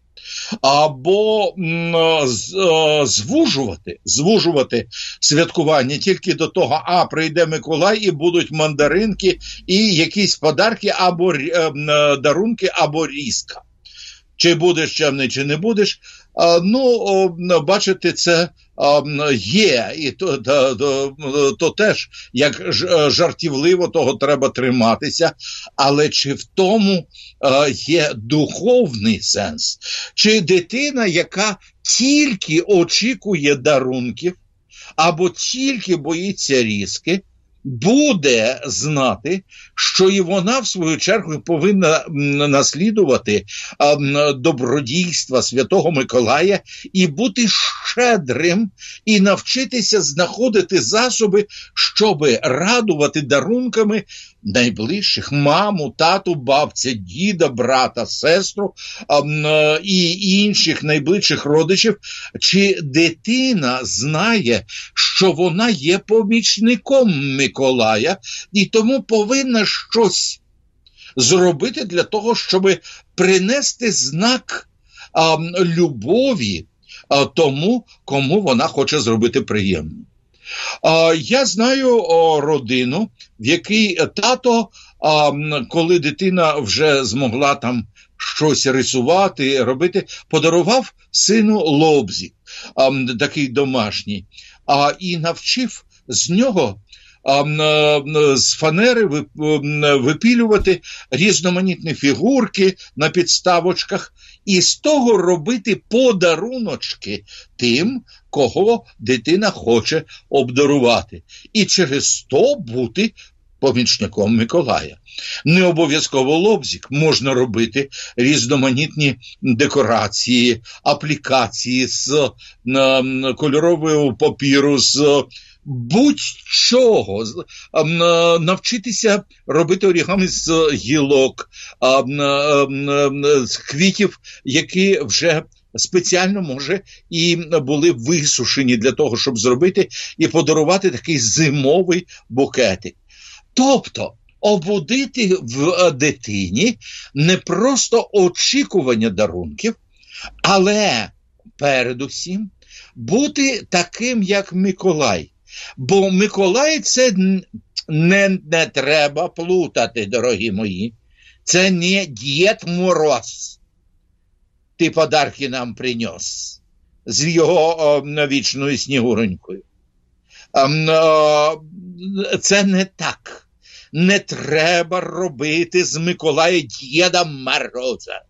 Або звужувати, звужувати святкування тільки до того, а прийде Миколай і будуть мандаринки і якісь подарки, або дарунки, або різка. Чи будеш чемний, чи не будеш. Ну, бачите, це є, і то, то, то, то теж, як жартівливо, того треба триматися, але чи в тому є духовний сенс? Чи дитина, яка тільки очікує дарунків, або тільки боїться різки, буде знати, що і вона, в свою чергу, повинна наслідувати добродійства Святого Миколая і бути щедрим, і навчитися знаходити засоби, щоб радувати дарунками найближчих: маму, тату, бабця, діда, брата, сестру і інших найближчих родичів. Чи дитина знає, що вона є помічником Миколая, і тому повинна щось зробити для того, щоб принести знак а, любові а, тому, кому вона хоче зробити приємно. А, я знаю о, родину, в якій тато, а, коли дитина вже змогла там щось рисувати, робити, подарував сину лобзик, а, такий домашній, а, і навчив з нього з фанери випілювати різноманітні фігурки на підставочках і з того робити подаруночки тим, кого дитина хоче обдарувати. І через то бути помічником Миколая. Не обов'язково лобзик, можна робити різноманітні декорації, аплікації з кольорового папіру, з будь-чого, навчитися робити орігамі з гілок, з квітів, які вже спеціально, може, і були висушені для того, щоб зробити і подарувати такий зимовий букетик. Тобто, обудити в дитині не просто очікування дарунків, але передусім бути таким, як Миколай. Бо Миколай – це не, не треба плутати, дорогі мої. Це не Дід Мороз. Ти подарки нам принес з його о, вічною Снігуренькою. Це не так. Не треба робити з Миколая Діда Мороза.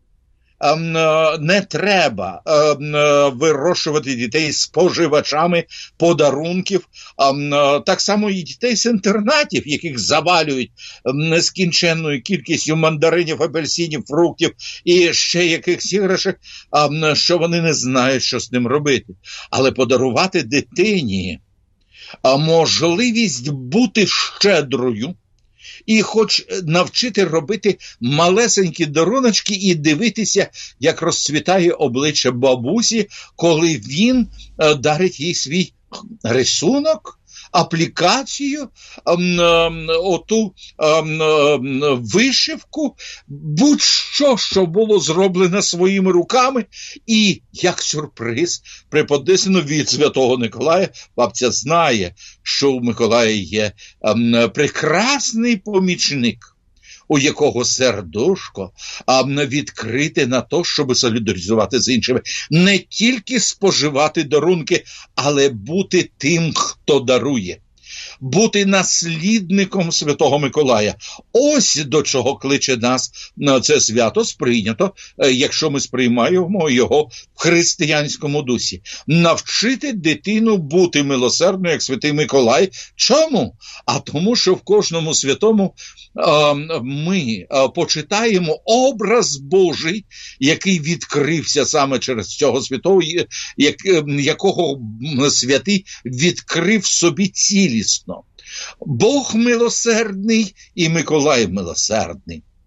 Не треба вирощувати дітей споживачами подарунків, так само і дітей з інтернатів, яких завалюють нескінченною кількістю мандаринів, апельсинів, фруктів і ще якихось іграшок, що вони не знають, що з ним робити. Але подарувати дитині можливість бути щедрою, і хоч навчити робити малесенькі даруночки і дивитися, як розцвітає обличчя бабусі, коли він е, дарить їй свій рисунок, аплікацію, е, е, оту е, е, вишивку, будь-що, що було зроблено своїми руками, і, як сюрприз, преподнесено від Святого Миколая. Бабця знає, що у Миколая є е, прекрасний помічник, у якого сердушко а, відкрите на то, щоб солідаризувати з іншими. Не тільки споживати дарунки, але бути тим, хто дарує. Бути наслідником Святого Миколая. Ось до чого кличе нас на це свято сприйнято, якщо ми сприймаємо його в християнському дусі. Навчити дитину бути милосердною, як Святий Миколай. Чому? А тому, що в кожному святому а, ми а, почитаємо образ Божий, який відкрився саме через цього святого, як, якого святий відкрив собі цілісно. Бог милосердний і Миколай милосердний.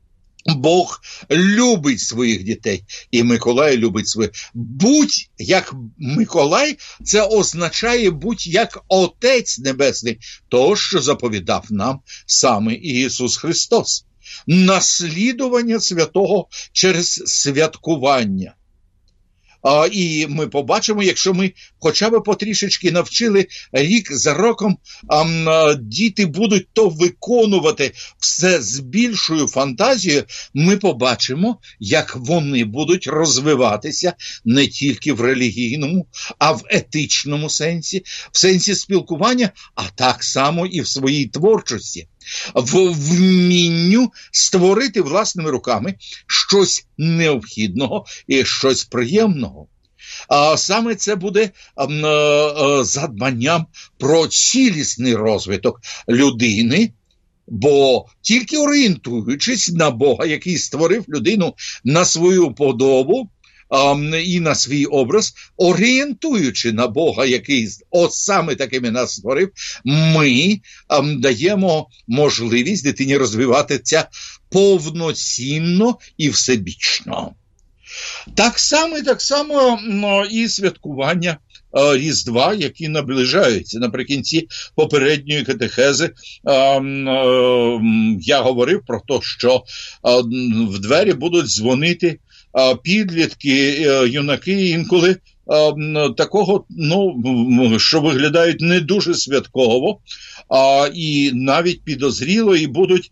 Бог любить своїх дітей, і Миколай любить своїх. Будь як Миколай, це означає будь як Отець Небесний, того, що заповідав нам саме Ісус Христос. Наслідування святого через святкування. А, і ми побачимо, якщо ми хоча б потрішечки навчили рік за роком, а, а, діти будуть то виконувати все з більшою фантазією, ми побачимо, як вони будуть розвиватися не тільки в релігійному, а в етичному сенсі, в сенсі спілкування, а так само і в своїй творчості. В вмінню створити власними руками щось необхідного і щось приємного. А саме це буде а, а, задбанням про цілісний розвиток людини, бо тільки орієнтуючись на Бога, який створив людину на свою подобу, Um, і на свій образ, орієнтуючи на Бога, який от саме такими нас створив, ми um, даємо можливість дитині розвиватися повноцінно і всебічно. Так само, так само ну, і святкування uh, Різдва, які наближаються. Наприкінці попередньої катехези uh, uh, я говорив про те, що uh, в двері будуть дзвонити підлітки, юнаки інколи такого, ну, що виглядають не дуже святково, а, і навіть підозріло, і будуть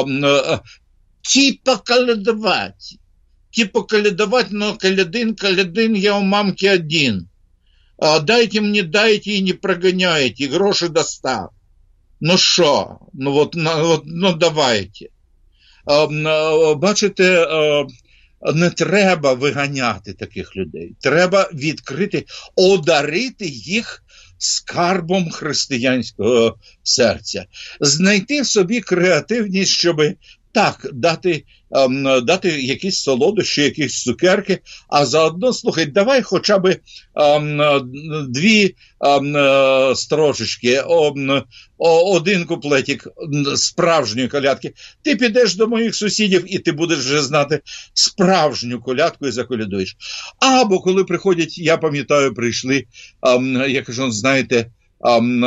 типа колядувати. Типа колядувати, но колядин, колядин, я у мамки один. А, дайте мені, дайте і не прогоняйте, гроші достав. Ну що? Ну, от, ну, ну давайте. А, бачите, а, не треба виганяти таких людей. Треба відкрити, одарити їх скарбом християнського серця. Знайти в собі креативність, щоб так, дати, ем, дати якісь солодощі, якісь цукерки, а заодно, слухай, давай хоча б ем, дві ем, строчечки, ем, один куплетик справжньої колядки. Ти підеш до моїх сусідів, і ти будеш вже знати справжню колядку і заколядуєш. Або коли приходять, я пам'ятаю, прийшли, ем, я кажу, знаєте, ем,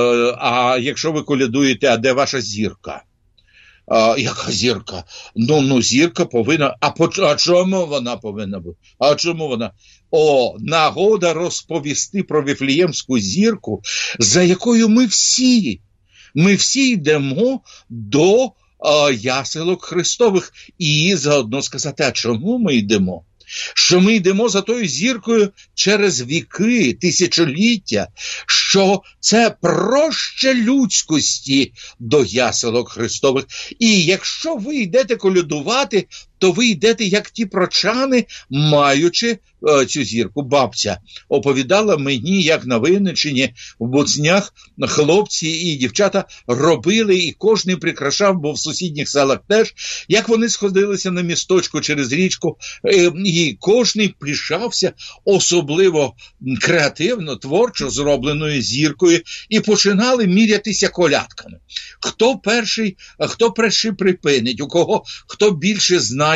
а якщо ви колядуєте, а де ваша зірка? А, яка зірка? Ну, ну, зірка повинна... А, по, а чому вона повинна бути? А чому вона? О, нагода розповісти про Вифлеємську зірку, за якою ми всі, ми всі йдемо до а, яселок Христових. І заодно сказати, а чому ми йдемо? Що ми йдемо за тою зіркою через віки, тисячоліття, що це проще людськості до яселок Христових. І якщо ви йдете колядувати, то ви йдете, як ті прочани, маючи е, цю зірку. Бабця оповідала мені, як на Винниччині, в Буцнях хлопці і дівчата робили, і кожний прикрашав, бо в сусідніх селах теж, як вони сходилися на місточку через річку, е, і кожний пишався особливо креативно, творчо зробленою зіркою, і починали мірятися колядками. Хто перший, хто перший припинить, у кого хто більше знає,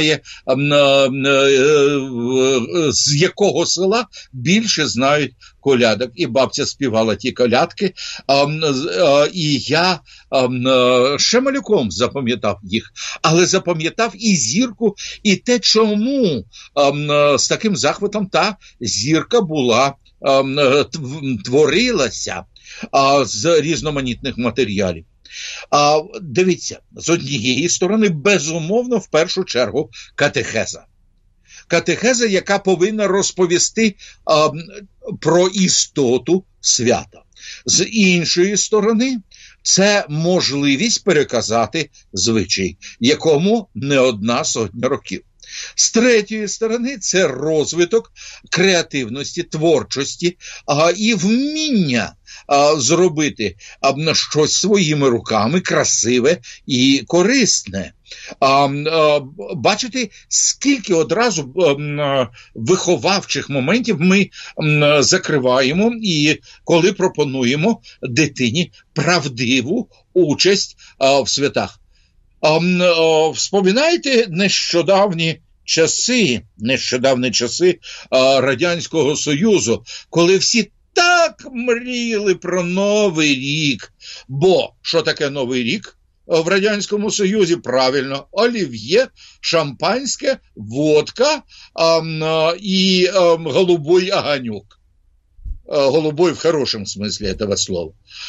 з якого села більше знають колядок. І бабця співала ті колядки, і я ще малюком запам'ятав їх, але запам'ятав і зірку, і те, чому з таким захватом та зірка була, творилася з різноманітних матеріалів. А, дивіться, з однієї сторони, безумовно, в першу чергу, катехеза. Катехеза, яка повинна розповісти а, про істоту свята. З іншої сторони, це можливість переказати звичай, якому не одна сотня років. З третьої сторони, це розвиток креативності, творчості а, і вміння а, зробити а, щось своїми руками красиве і корисне. А, а, бачите, скільки одразу а, виховавчих моментів ми а, закриваємо, і коли пропонуємо дитині правдиву участь а, в святах. Вспоминайте нещодавні часи, нещодавні часи Радянського Союзу, коли всі так мріяли про Новий рік. Бо що таке Новий рік в Радянському Союзі? Правильно, олів'є, шампанське, водка а, і а, голубой огонек. Голубой в хорошому смислі этого слова.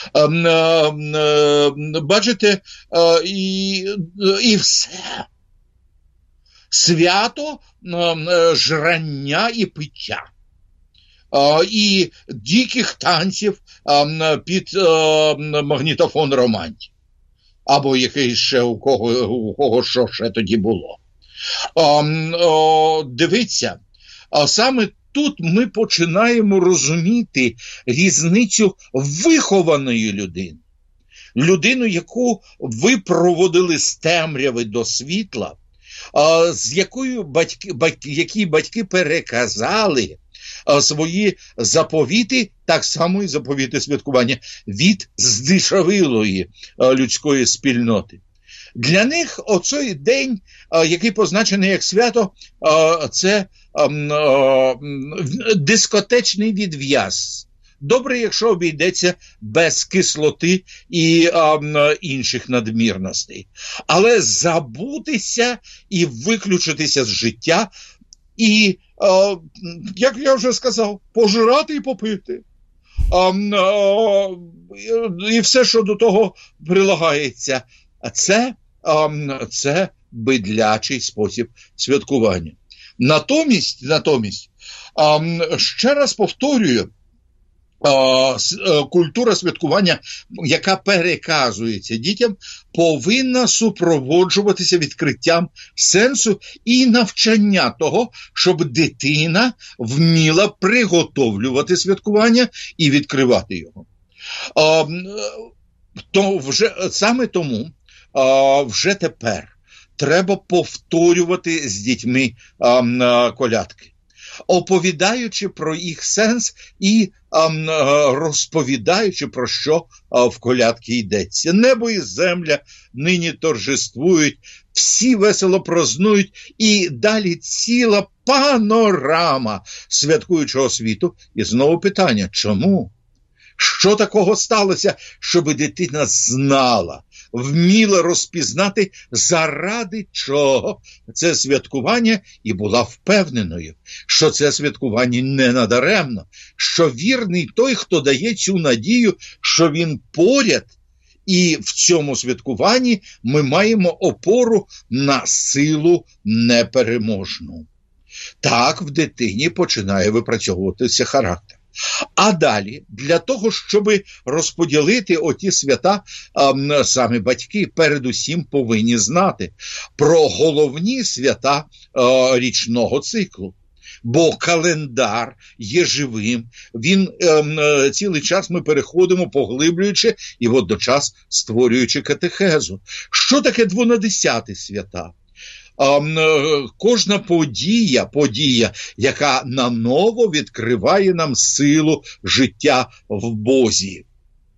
Бачите, і, і все. Свято, жрання і пиття. І диких танців під магнітофон романтів. Або якийсь ще у кого, у кого що ще тоді було. Дивіться, саме тут ми починаємо розуміти різницю вихованої людини. Людину, яку ви проводили з темряви до світла, з якою батьки, батьки, які батьки переказали свої заповіти, так само і заповіти святкування, від здешевілої людської спільноти. Для них оцей день, який позначений як свято, це дискотечний відв'яз. Добре, якщо обійдеться без кислоти і а, інших надмірностей. Але забутися і виключитися з життя і, а, як я вже сказав, пожирати і попити. А, а, і все, що до того прилагається. Це, а, це бидлячий спосіб святкування. Натомість, натомість, а, ще раз повторюю, культура святкування, яка переказується дітям, повинна супроводжуватися відкриттям сенсу і навчання того, щоб дитина вміла приготовлювати святкування і відкривати його. То вже, саме тому вже тепер треба повторювати з дітьми колядки, оповідаючи про їх сенс і а, розповідаючи, про що а, в колядки йдеться. Небо і земля нині торжествують, всі весело празнують, і далі ціла панорама святкуючого світу. І знову питання, чому? Що такого сталося, щоб дитина знала, вміла розпізнати, заради чого це святкування, і була впевненою, що це святкування не надаремно, що вірний той, хто дає цю надію, що він поряд, і в цьому святкуванні ми маємо опору на силу непереможну. Так в дитині починає випрацьовуватися характер. А далі, для того, щоб розподілити оті свята, саме батьки передусім повинні знати про головні свята річного циклу. Бо календар є живим, він е, цілий час ми переходимо, поглиблюючи і водночас створюючи катехезу. Що таке дванадесяті свята? А, кожна подія, подія, яка наново відкриває нам силу життя в Бозі.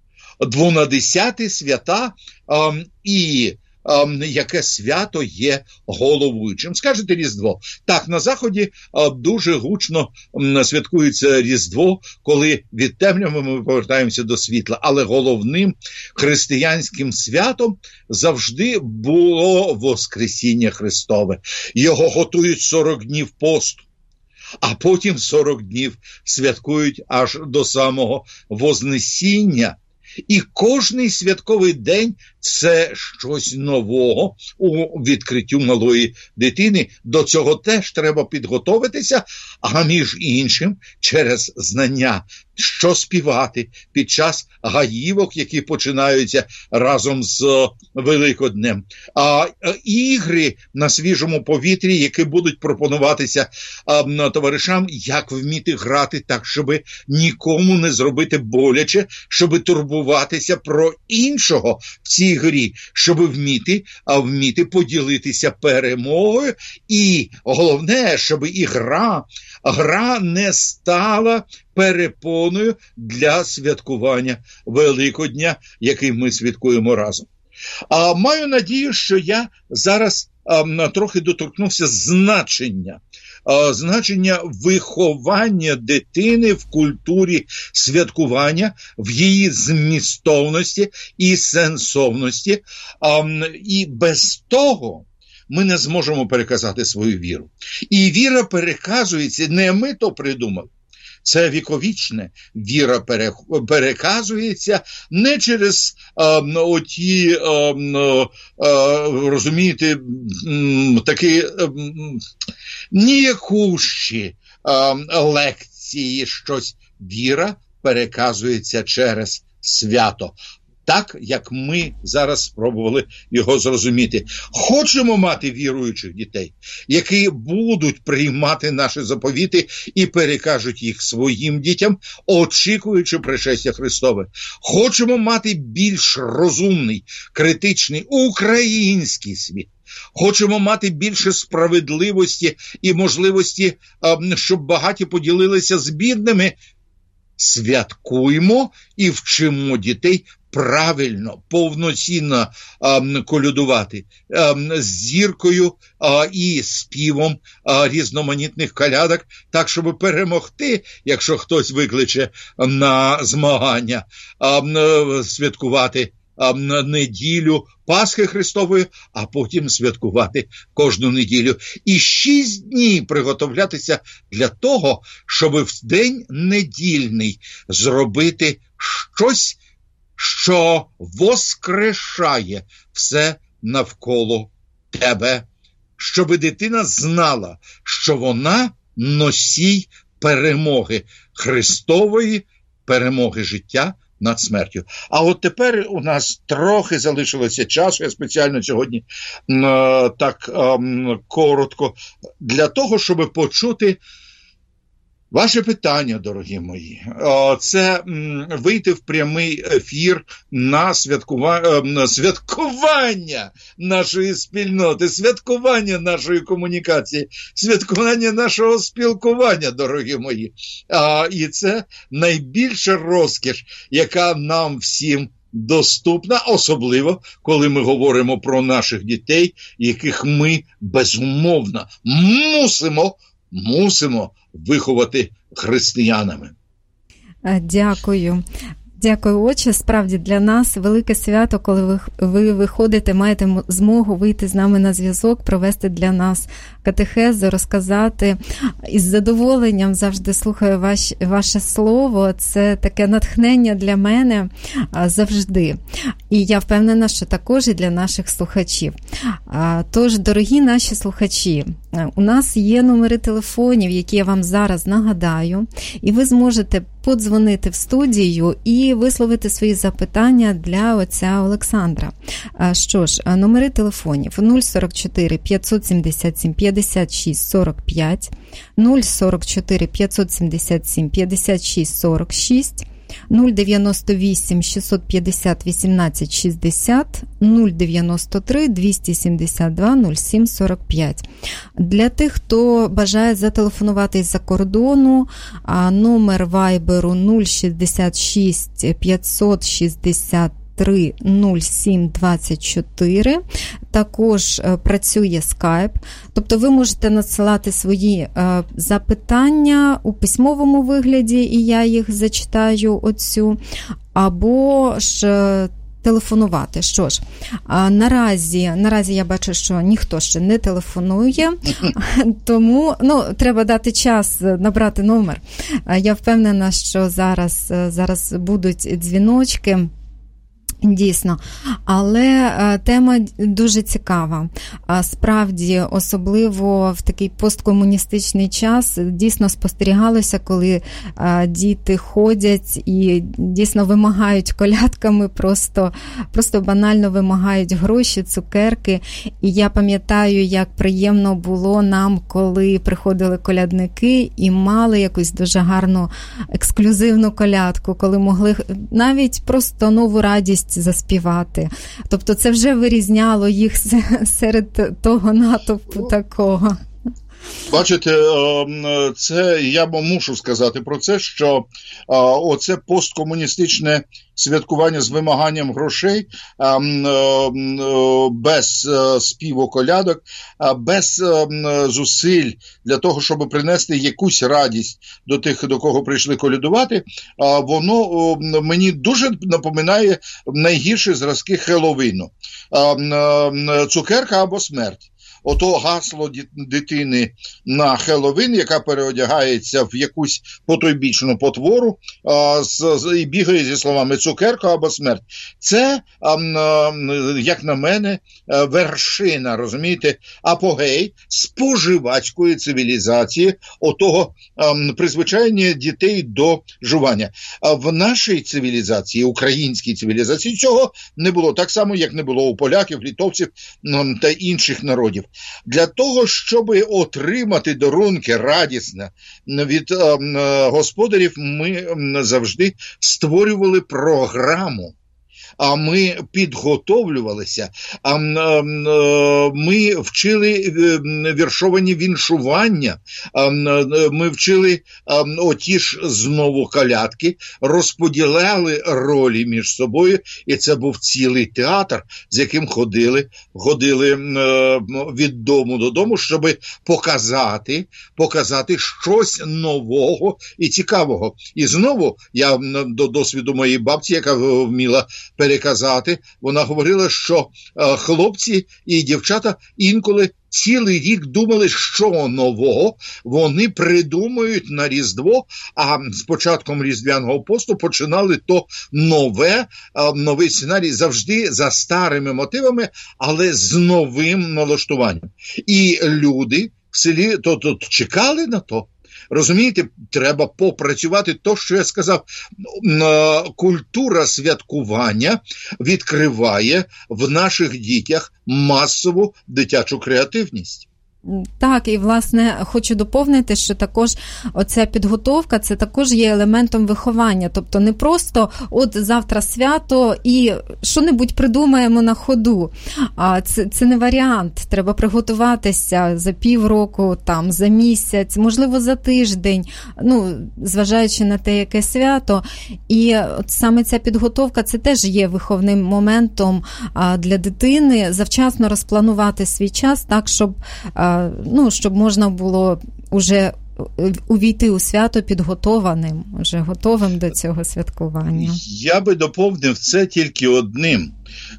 Дванадесяті свята а, і а, яке свято є головуючим. Скажете Різдво. Так, на Заході а, дуже гучно м, святкується Різдво, коли від темряви ми повертаємося до світла. Але головним християнським святом завжди було Воскресіння Христове. Його готують сорок днів посту, а потім сорок днів святкують аж до самого Вознесіння. І кожний святковий день – це щось нового у відкриттю малої дитини. До цього теж треба підготовитися, а між іншим через знання, що співати під час гаївок, які починаються разом з Великоднем. А ігри на свіжому повітрі, які будуть пропонуватися а, товаришам, як вміти грати так, щоб нікому не зробити боляче, щоб турбуватися про іншого в цій грі, щоб вміти, а вміти поділитися перемогою. І головне, щоб і гра, гра не стала перепоною для святкування Великодня, який ми святкуємо разом. А маю надію, що я зараз а, трохи доторкнувся значення. Значення виховання дитини в культурі святкування, в її змістовності і сенсовності. І без того ми не зможемо переказати свою віру. І віра переказується, не ми то придумали. Це віковічне. Віра переказується не через а, оті, а, а, розумієте, такі а, ніякущі а, лекції, щось. Віра переказується через свято. Так, як ми зараз спробували його зрозуміти. Хочемо мати віруючих дітей, які будуть приймати наші заповіти і перекажуть їх своїм дітям, очікуючи пришестя Христове. Хочемо мати більш розумний, критичний український світ. Хочемо мати більше справедливості і можливості, щоб багаті поділилися з бідними. Святкуємо і вчимо дітей правильно, повноцінно а, колядувати а, з зіркою а, і співом а, різноманітних колядок, так, щоб перемогти, якщо хтось викличе на змагання, а, святкувати а, неділю Пасхи Христової, а потім святкувати кожну неділю. І шість днів приготовлятися для того, щоб в день недільний зробити щось, що воскрешає все навколо тебе, щоб дитина знала, що вона носій перемоги Христової, перемоги життя над смертю. А от тепер у нас трохи залишилося часу, я спеціально сьогодні е, так е, коротко, для того, щоб почути ваше питання, дорогі мої. Це вийти в прямий ефір на святкування, святкування нашої спільноти, святкування нашої комунікації, святкування нашого спілкування, дорогі мої. І це найбільша розкіш, яка нам всім доступна, особливо, коли ми говоримо про наших дітей, яких ми, безумовно, мусимо, мусимо виховати християнами. Дякую. Дякую, отче. Справді для нас велике свято, коли ви, ви виходите, маєте змогу вийти з нами на зв'язок, провести для нас катехезу, розказати. Із задоволенням завжди слухаю ваш, ваше слово. Це таке натхнення для мене завжди. І я впевнена, що також і для наших слухачів. Тож, дорогі наші слухачі, у нас є номери телефонів, які я вам зараз нагадаю, і ви зможете подзвонити в студію і висловити свої запитання для отця Олександра. Що ж, номери телефонів нуль сорок чотири п'ятсот сімдесят сім п'ятдесят шість сорок п'ять, нуль сорок чотири п'ятсот сімдесят сім п'ятдесят шість сорок шість, нуль дев'яносто вісім шістсот п'ятдесят вісімнадцять шістдесят, нуль дев'яносто три двісті сімдесят два нуль сім сорок п'ять. Для тих, хто бажає зателефонувати із-за кордону, номер вайберу нуль шістдесят шість п'ятсот шістдесят три нуль сім двадцять чотири. Також працює скайп. Тобто ви можете надсилати свої е, запитання у письмовому вигляді, і я їх зачитаю отцю, або ж е, телефонувати. Що ж, а наразі, наразі я бачу, що ніхто ще не телефонує, тому ну, треба дати час набрати номер. Я впевнена, що зараз, зараз будуть дзвіночки. Дійсно, але тема дуже цікава. Справді, особливо в такий посткомуністичний час дійсно спостерігалося, коли діти ходять і дійсно вимагають колядками, просто, просто банально вимагають гроші, цукерки. І я пам'ятаю, як приємно було нам, коли приходили колядники і мали якусь дуже гарну ексклюзивну колядку, коли могли навіть просто нову радість заспівати. Тобто це вже вирізняло їх серед того натовпу такого. Бачите, це я мушу сказати про це, що оце посткомуністичне святкування з вимаганням грошей, без співу колядок, без зусиль для того, щоб принести якусь радість до тих, до кого прийшли колядувати, воно мені дуже напоминає найгірші зразки Хеллоуіну. Цукерка або смерть. Ото гасло дитини на Хеллоуін, яка переодягається в якусь потойбічну потвору а, з, з, і бігає зі словами «цукерка або смерть». Це, а, а, як на мене, вершина, розумієте, апогей споживацької цивілізації, отого а, призвичайення дітей до жування. А в нашій цивілізації, українській цивілізації, цього не було. Так само, як не було у поляків, литовців а, та інших народів. Для того, щоб отримати дарунки радісно від е, господарів, ми завжди створювали програму. А ми підготовлювалися, а ми вчили віршовані віншування, ми вчили оті ж знову колядки, розподіляли ролі між собою, і це був цілий театр, з яким ходили, ходили від дому до дому, щоб показати, показати щось нового і цікавого. І знову я до досвіду моєї бабці, яка вміла переказати, вона говорила, що е, хлопці і дівчата інколи цілий рік думали, що нового вони придумають на Різдво, а з початком Різдвяного посту починали то нове, е, новий сценарій завжди за старими мотивами, але з новим налаштуванням. І люди в селі то, то чекали на то. Розумієте, треба попрацювати то, що я сказав. Культура святкування відкриває в наших дітях масову дитячу креативність. Так, і, власне, хочу доповнити, що також оця підготовка, це також є елементом виховання. Тобто не просто от завтра свято і що-небудь придумаємо на ходу. А це, це не варіант. Треба приготуватися за півроку, там, за місяць, можливо, за тиждень, ну, зважаючи на те, яке свято. І от саме ця підготовка, це теж є виховним моментом для дитини, завчасно розпланувати свій час так, щоб ну, щоб можна було уже увійти у свято підготованим, вже готовим до цього святкування. Я би доповнив це тільки одним.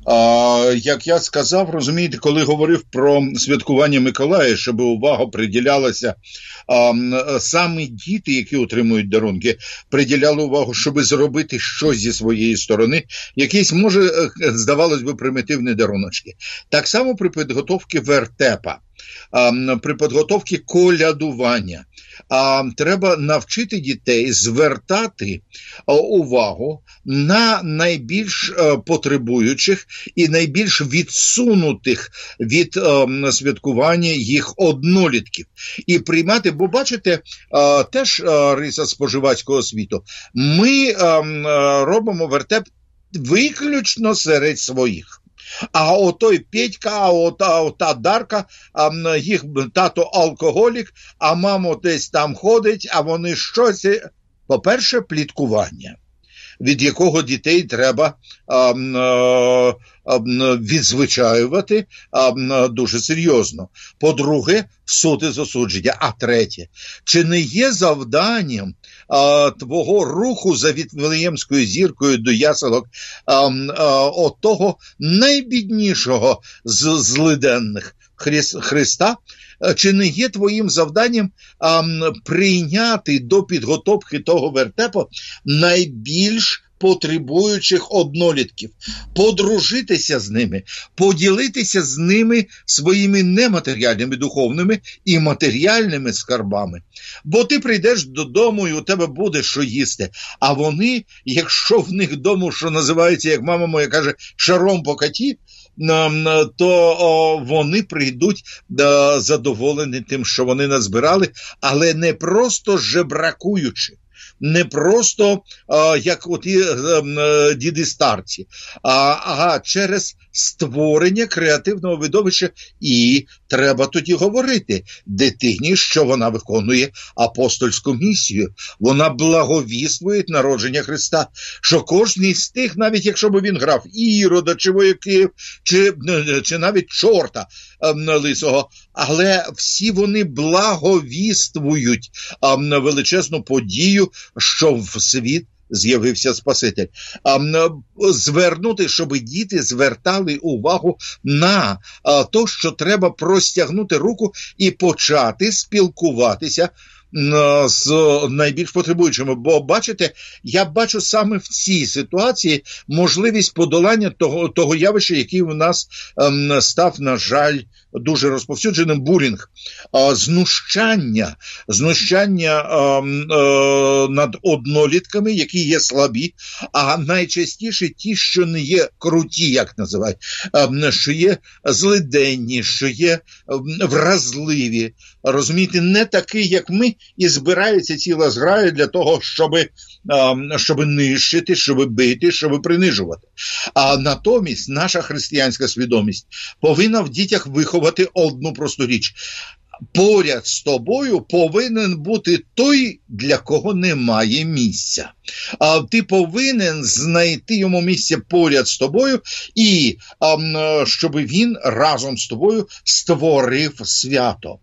А, як я сказав, розумієте, коли говорив про святкування Миколая, щоб увага приділялася, а, саме діти, які отримують дарунки, приділяли увагу, щоб зробити щось зі своєї сторони, якісь, може, здавалось би, примітивні даруночки. Так само при підготовці вертепа, а, при підготовці колядування. А, треба навчити дітей звертати а, увагу на найбільш а, потребуючих і найбільш відсунутих від а, святкування їх однолітків. І приймати, бо бачите, а, теж а, риса споживацького світу. Ми а, а, робимо вертеп виключно серед своїх. А отой Петька, а ота, ота Дарка, а їх тато алкоголік, а мамо десь там ходить, а вони щось. По-перше, пліткування, від якого дітей треба а, а, відзвичаювати а, дуже серйозно. По-друге, суд і засудження. А третє, чи не є завданням а, твого руху за Віфлеємською зіркою до яселок а, а, от того найбіднішого з злиденних Христа, чи не є твоїм завданням а, прийняти до підготовки того вертепу найбільш потребуючих однолітків, подружитися з ними, поділитися з ними своїми нематеріальними, духовними і матеріальними скарбами. Бо ти прийдеш додому і у тебе буде що їсти, а вони, якщо в них дому, що називається, як мама моя каже, шаром по коті, то о, вони прийдуть да, задоволені тим, що вони назбирали, але не просто жебракуючи, не просто а, як оті а, діди-старці, а, а через створення креативного видовища і треба тоді говорити дитині, що вона виконує апостольську місію. Вона благовіствує народження Христа, що кожен з тих, навіть якщо б він грав Ірода, чи вояків, чи, чи навіть чорта лисого, але всі вони благовіствують величезну подію, що в світ з'явився Спаситель. А, звернути, щоб діти звертали увагу на а, то, що треба простягнути руку і почати спілкуватися а, з найбільш потребуючими. Бо, бачите, я бачу саме в цій ситуації можливість подолання того, того явища, який у нас а, став, на жаль, дуже розповсюдженим, булінг, а, знущання, знущання а, а, над однолітками, які є слабі, а найчастіше ті, що не є круті, як називають, а, що є злиденні, що є вразливі, розумієте, не такі, як ми, і збираються ціла зграя для того, щоб, а, щоб нищити, щоб бити, щоб принижувати. А натомість наша християнська свідомість повинна в дітях виховати одну просту річ. Поряд з тобою повинен бути той, для кого немає місця. А ти повинен знайти йому місце поряд з тобою і а, щоб він разом з тобою створив свято.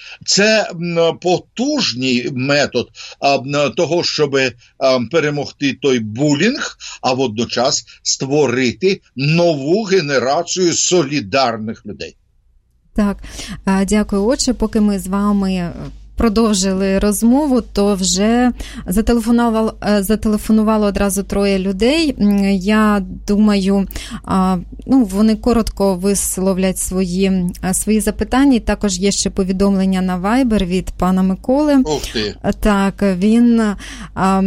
Це потужний метод а, того, щоб а, перемогти той булінг, а водночас створити нову генерацію солідарних людей. Так, дякую. Отже, поки ми з вами продовжили розмову, то вже зателефонувало, зателефонувало одразу троє людей. Я думаю, ну, вони коротко висловлять свої, свої запитання. І також є ще повідомлення на Viber від пана Миколи. Ух ти. Так, він а,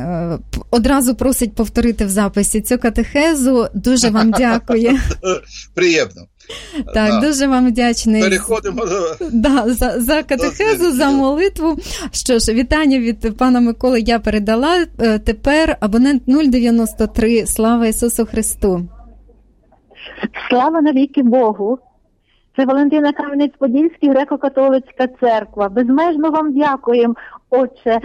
одразу просить повторити в записі цю катехезу. Дуже вам дякую. Приємно. Так, да. Дуже вам вдячний. Переходимо до... Да, за, за катехезу, за молитву. Що ж, вітання від пана Миколи я передала. Тепер абонент нуль дев'яносто три. Слава Ісусу Христу. Слава навіки Богу. Це Валентина Кам'янець-Подільський, греко-католицька церква. Безмежно вам дякуємо, отче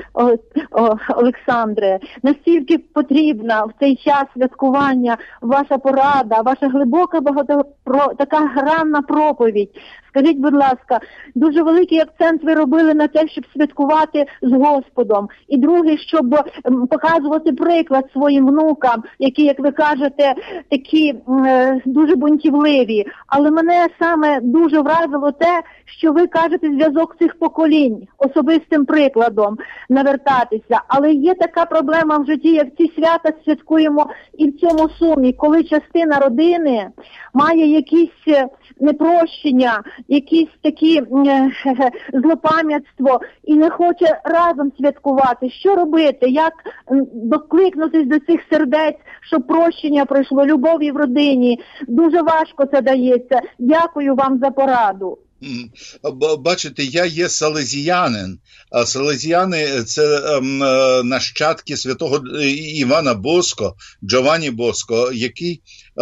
Олександре. Настільки потрібна в цей час святкування ваша порада, ваша глибока, багатопро... така гранна проповідь. Скажіть, будь ласка, дуже великий акцент ви робили на те, щоб святкувати з Господом. І другий, щоб показувати приклад своїм внукам, які, як ви кажете, такі е, дуже бунтівливі. Але мене саме дуже вразило те, що ви кажете зв'язок цих поколінь, особистим прикладом навертатися. Але є така проблема в житті, як ці свята святкуємо і в цьому сумі, коли частина родини має якісь непрощення, якісь такі е, злопам'ятство і не хоче разом святкувати. Що робити? Як докликнутись до цих сердець, щоб прощення пройшло, любові в родині? Дуже важко це дається. Дякую вам за пораду. Бачите, я є салезіянин. А салезіяни – це ем, нащадки святого Івана Боско, Джованні Боско, який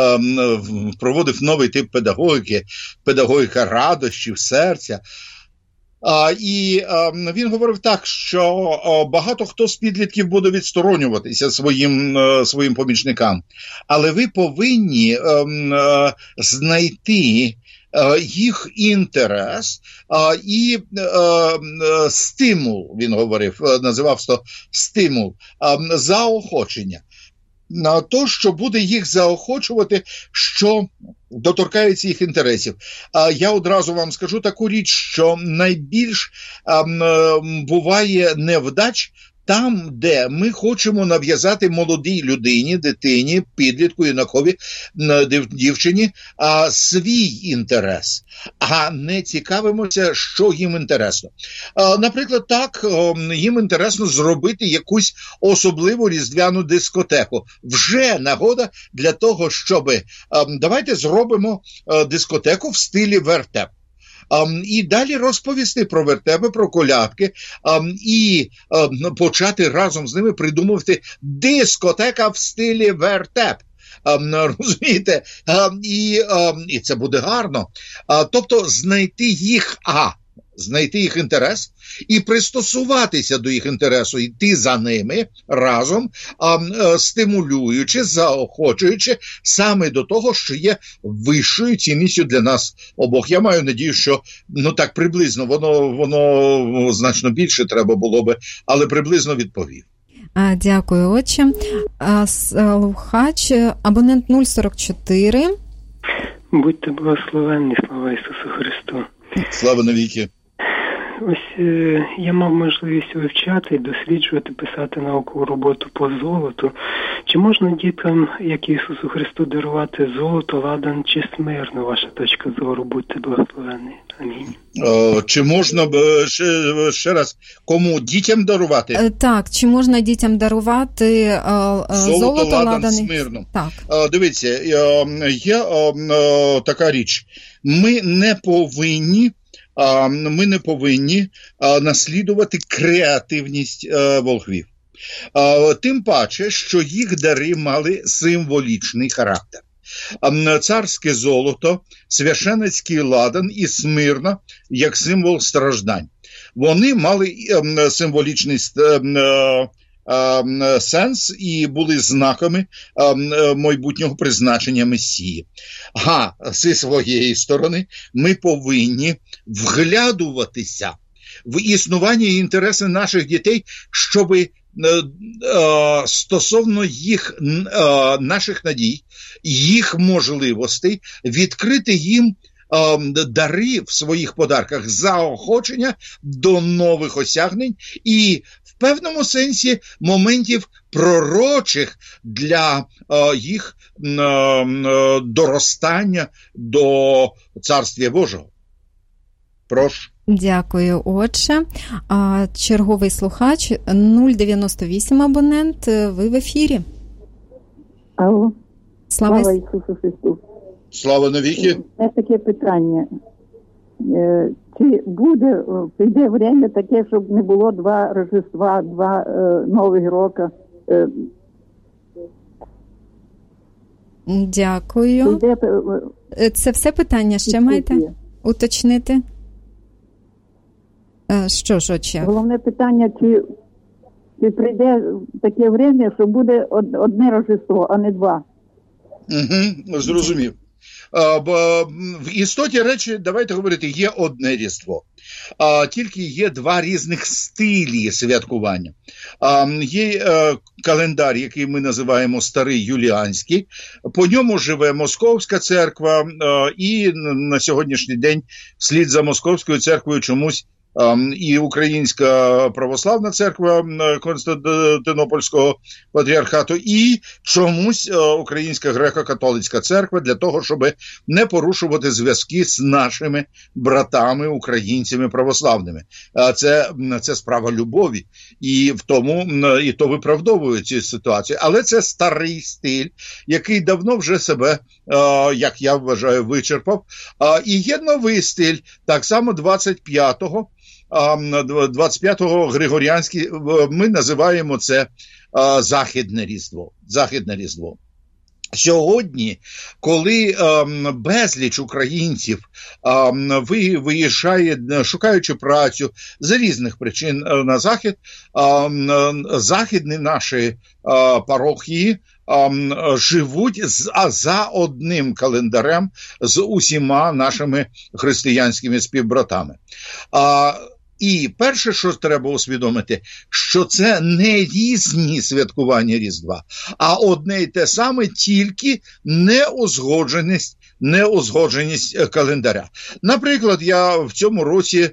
ем, проводив новий тип педагогіки, педагогіка радощів, серця. А, і а, він говорив так, що а, багато хто з підлітків буде відсторонюватися своїм, а, своїм помічникам. Але ви повинні а, а, знайти їх інтерес а, і а, стимул, він говорив, називав то стимул, а, заохочення. На те, що буде їх заохочувати, що доторкається їх інтересів. А я одразу вам скажу таку річ, що найбільш а, буває невдач там, де ми хочемо нав'язати молодій людині, дитині, підлітку, юнакові, дівчині а, свій інтерес, а не цікавимося, що їм інтересно. А, наприклад, так, їм інтересно зробити якусь особливу різдвяну дискотеку. Вже нагода для того, щоб а, давайте зробимо а, дискотеку в стилі вертеп. Um, і далі розповісти про вертепи, про колядки um, і um, почати разом з ними придумувати дискотека в стилі вертеп. розумієте, і, і це буде гарно. Тобто знайти їх, а, знайти їх інтерес і пристосуватися до їх інтересу, йти за ними разом, а, стимулюючи, заохочуючи саме до того, що є вищою цінністю для нас обох. Я маю надію, що ну так приблизно, воно, воно значно більше треба було би, але приблизно відповів. Дякую, отче. Слухач, абонент нуль сорок чотири. Будьте благословенні, слава Ісусу Христу. Слава навіки. Ось е, я мав можливість вивчати, досліджувати, писати наукову роботу по золоту. Чи можна дітям, як Ісусу Христу, дарувати золото, ладан чи смирно? Ваша точка зору, будьте благословенні. Амінь. О, чи можна, ще, ще раз, кому? Дітям дарувати? Так, чи можна дітям дарувати а, золото, золото, ладан, ладан, смирно? Так. А, дивіться, є а, така річ. Ми не повинні Ми не повинні наслідувати креативність волхвів. Тим паче, що їх дари мали символічний характер. Царське золото, священницький ладан і смирна як символ страждань. Вони мали символічний сенс і були знаками майбутнього призначення Месії. А зі своєї сторони ми повинні вглядуватися в існування і інтереси наших дітей, щоб стосовно їх, наших надій, їх можливостей, відкрити їм дари в своїх подарках, заохочення до нових осягнень і в певному сенсі моментів пророчих для е, їх е, е, доростання до Царствія Божого. Прошу. Дякую, отче. А, черговий слухач, нуль дев'яносто вісім абонент, ви в ефірі. Алло. Слава, Слава Ісусу Христу. Слава навіки. Це таке питання. Чи буде, прийде время таке, щоб не було два Рождества, два е, Нових роки? Е, Дякую. Прийде, е, Це все питання ще маєте уточнити? Що ж, отче? Головне питання, чи, чи прийде таке время, що буде одне Рождество, а не два? Угу, зрозумів. В істоті речі, давайте говорити, є одне Різдво. Тільки є два різних стилі святкування. Є календар, який ми називаємо Старий Юліанський, по ньому живе Московська церква, і на сьогоднішній день вслід за Московською церквою чомусь і Українська православна церква Константинопольського патріархату, і чомусь Українська греко-католицька церква, для того, щоб не порушувати зв'язки з нашими братами, українцями православними. Це, це справа любові, і в тому, і то виправдовує цю ситуацію. Але це старий стиль, який давно вже себе, як я вважаю, вичерпав. І є новий стиль, так само двадцять п'ятого двадцять п'ятого Григоріанський, ми називаємо це а, Західне Різдво. Західне Різдво. Сьогодні, коли а, безліч українців а, ви, виїжджає, шукаючи працю з різних причин а, на Захід, а, західні наші а, парохії а, живуть з, а, за одним календарем з усіма нашими християнськими співбратами. А, І перше, що треба усвідомити, що це не різні святкування Різдва, а одне й те саме, тільки неузгодженість, неузгодженість календаря. Наприклад, я в цьому році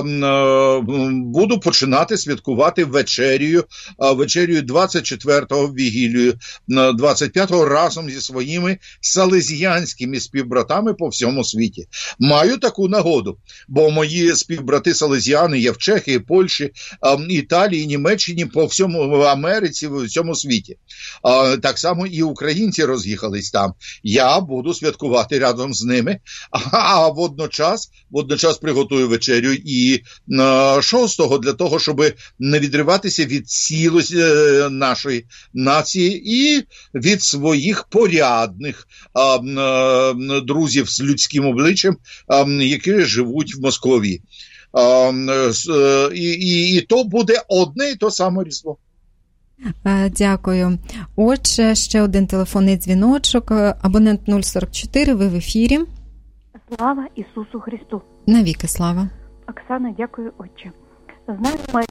буду починати святкувати вечерію, вечерію двадцять четвертого вігілію, двадцять п'ятого разом зі своїми салезіянськими співбратами по всьому світі. Маю таку нагоду, бо мої співбрати-салезіяни є в Чехії, Польщі, Італії, Німеччині, по всьому в Америці, в всьому світі. Так само і українці роз'їхались там. Я буду святкувати разом з ними, а водночас, водночас приготую вечерю і і шостого, для того, щоб не відриватися від цілості нашої нації і від своїх порядних друзів з людським обличчям, які живуть в Москві. І, і, і то буде одне і то саме Різдво. Дякую. Отже, ще один телефонний дзвіночок. Абонент нуль сорок чотири, ви в ефірі. Слава Ісусу Христу. Навіки слава. Оксана, дякую, отче. Знаю, моя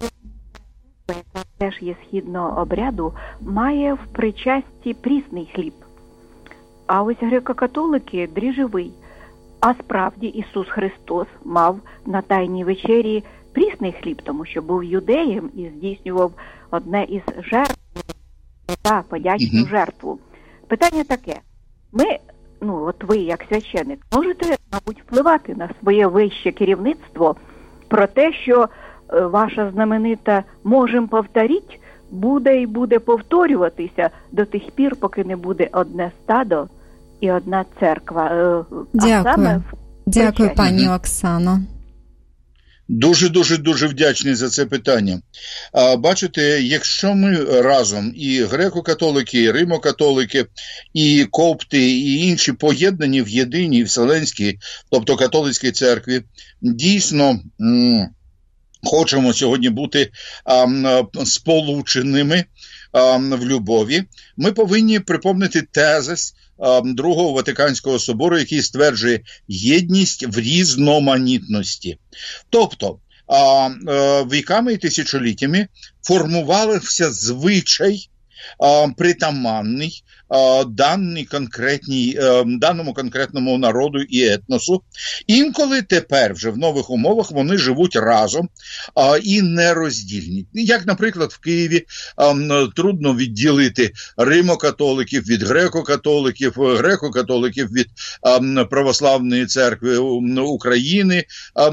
теж є східного обряду, має в причасті прісний хліб. А ось греко-католики – дріжджовий. А справді Ісус Христос мав на Тайній вечері прісний хліб, тому що був юдеєм і здійснював одне із жертв, та подячну mm-hmm. жертву. Питання таке. Ми, ну от ви як священик, можете, мабуть, впливати на своє вище керівництво про те, що е, ваша знаменита «можем повторіть» буде і буде повторюватися до тих пір, поки не буде одне стадо і одна церква. Е, Дякую. А саме Дякую, пані Оксано. Дуже-дуже-дуже вдячний за це питання. А, бачите, якщо ми разом, і греко-католики, і римо-католики, і копти, і інші поєднані в єдиній Вселенській, тобто католицькій церкві, дійсно м- хочемо сьогодні бути а, сполученими а, в любові, ми повинні припомнити тезис а, Другого Ватиканського собору, який стверджує єдність в різноманітності. Тобто, а, а, віками і тисячоліттями формувався звичай а, притаманний а, даній конкретній, а, даному конкретному народу і етносу. Інколи тепер вже в нових умовах вони живуть разом а, і нероздільні. Як, наприклад, в Києві а, трудно відділити римо-католиків від греко-католиків, греко-католиків від а, православної церкви України, а,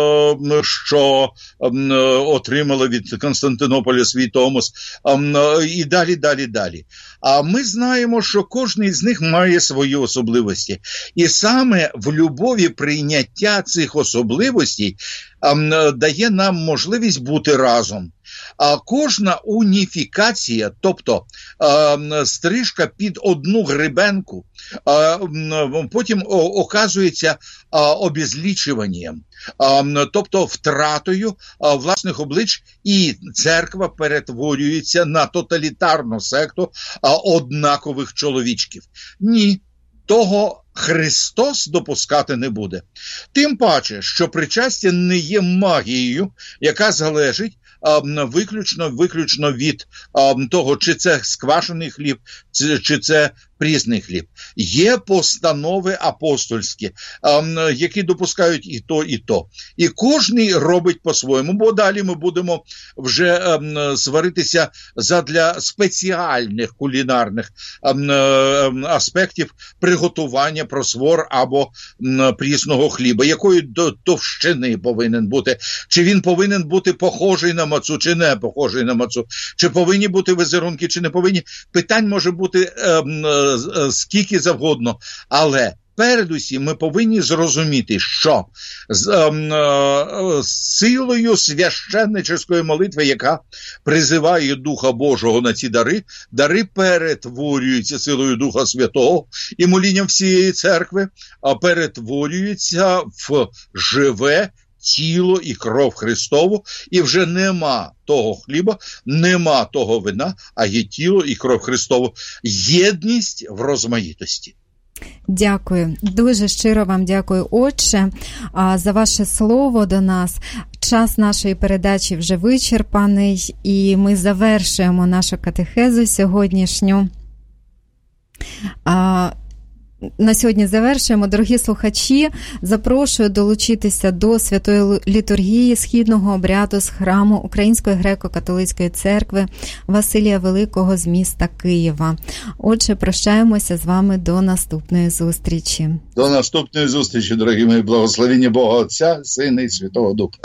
що а, отримала від Константинополя свій Томос, а, і далі, далі, далі. А ми знаємо, що кожен з них має свої особливості. І саме в любові прийняття цих особливостей а, дає нам можливість бути разом. А кожна уніфікація, тобто а, стрижка під одну гребенку, а, потім оказується а, обезлічуванням, а, тобто втратою а, власних облич, і церква перетворюється на тоталітарну секту а, однакових чоловічків. Ні. Того Христос допускати не буде. Тим паче, що причастя не є магією, яка залежить а, виключно, виключно від а, того, чи це сквашений хліб, чи, чи це прісний хліб. Є постанови апостольські, а, які допускають і то, і то. І кожний робить по-своєму, бо далі ми будемо вже а, сваритися задля спеціальних кулінарних а, аспектів приготування просвор або м, прісного хліба. Якої до товщини повинен бути? Чи він повинен бути похожий на мацу, чи не похожий на мацу? Чи повинні бути візерунки, чи не повинні? Питань може бути е, е, е, скільки завгодно. Але передусім ми повинні зрозуміти, що з е, е, силою священническої молитви, яка призиває Духа Божого на ці дари, дари перетворюються силою Духа Святого і молінням всієї церкви, а перетворюються в живе тіло і кров Христову, і вже нема того хліба, нема того вина, а є тіло і кров Христову. Єдність в розмаїтості. Дякую. Дуже щиро вам дякую, отче, за ваше слово до нас. Час нашої передачі вже вичерпаний, і ми завершуємо нашу катехезу сьогоднішню. На сьогодні завершуємо. Дорогі слухачі, запрошую долучитися до святої літургії східного обряду з храму Української греко-католицької церкви Василія Великого з міста Києва. Отже, прощаємося з вами до наступної зустрічі. До наступної зустрічі, дорогі мої, благословення Бога Отця, Сина і Святого Духа.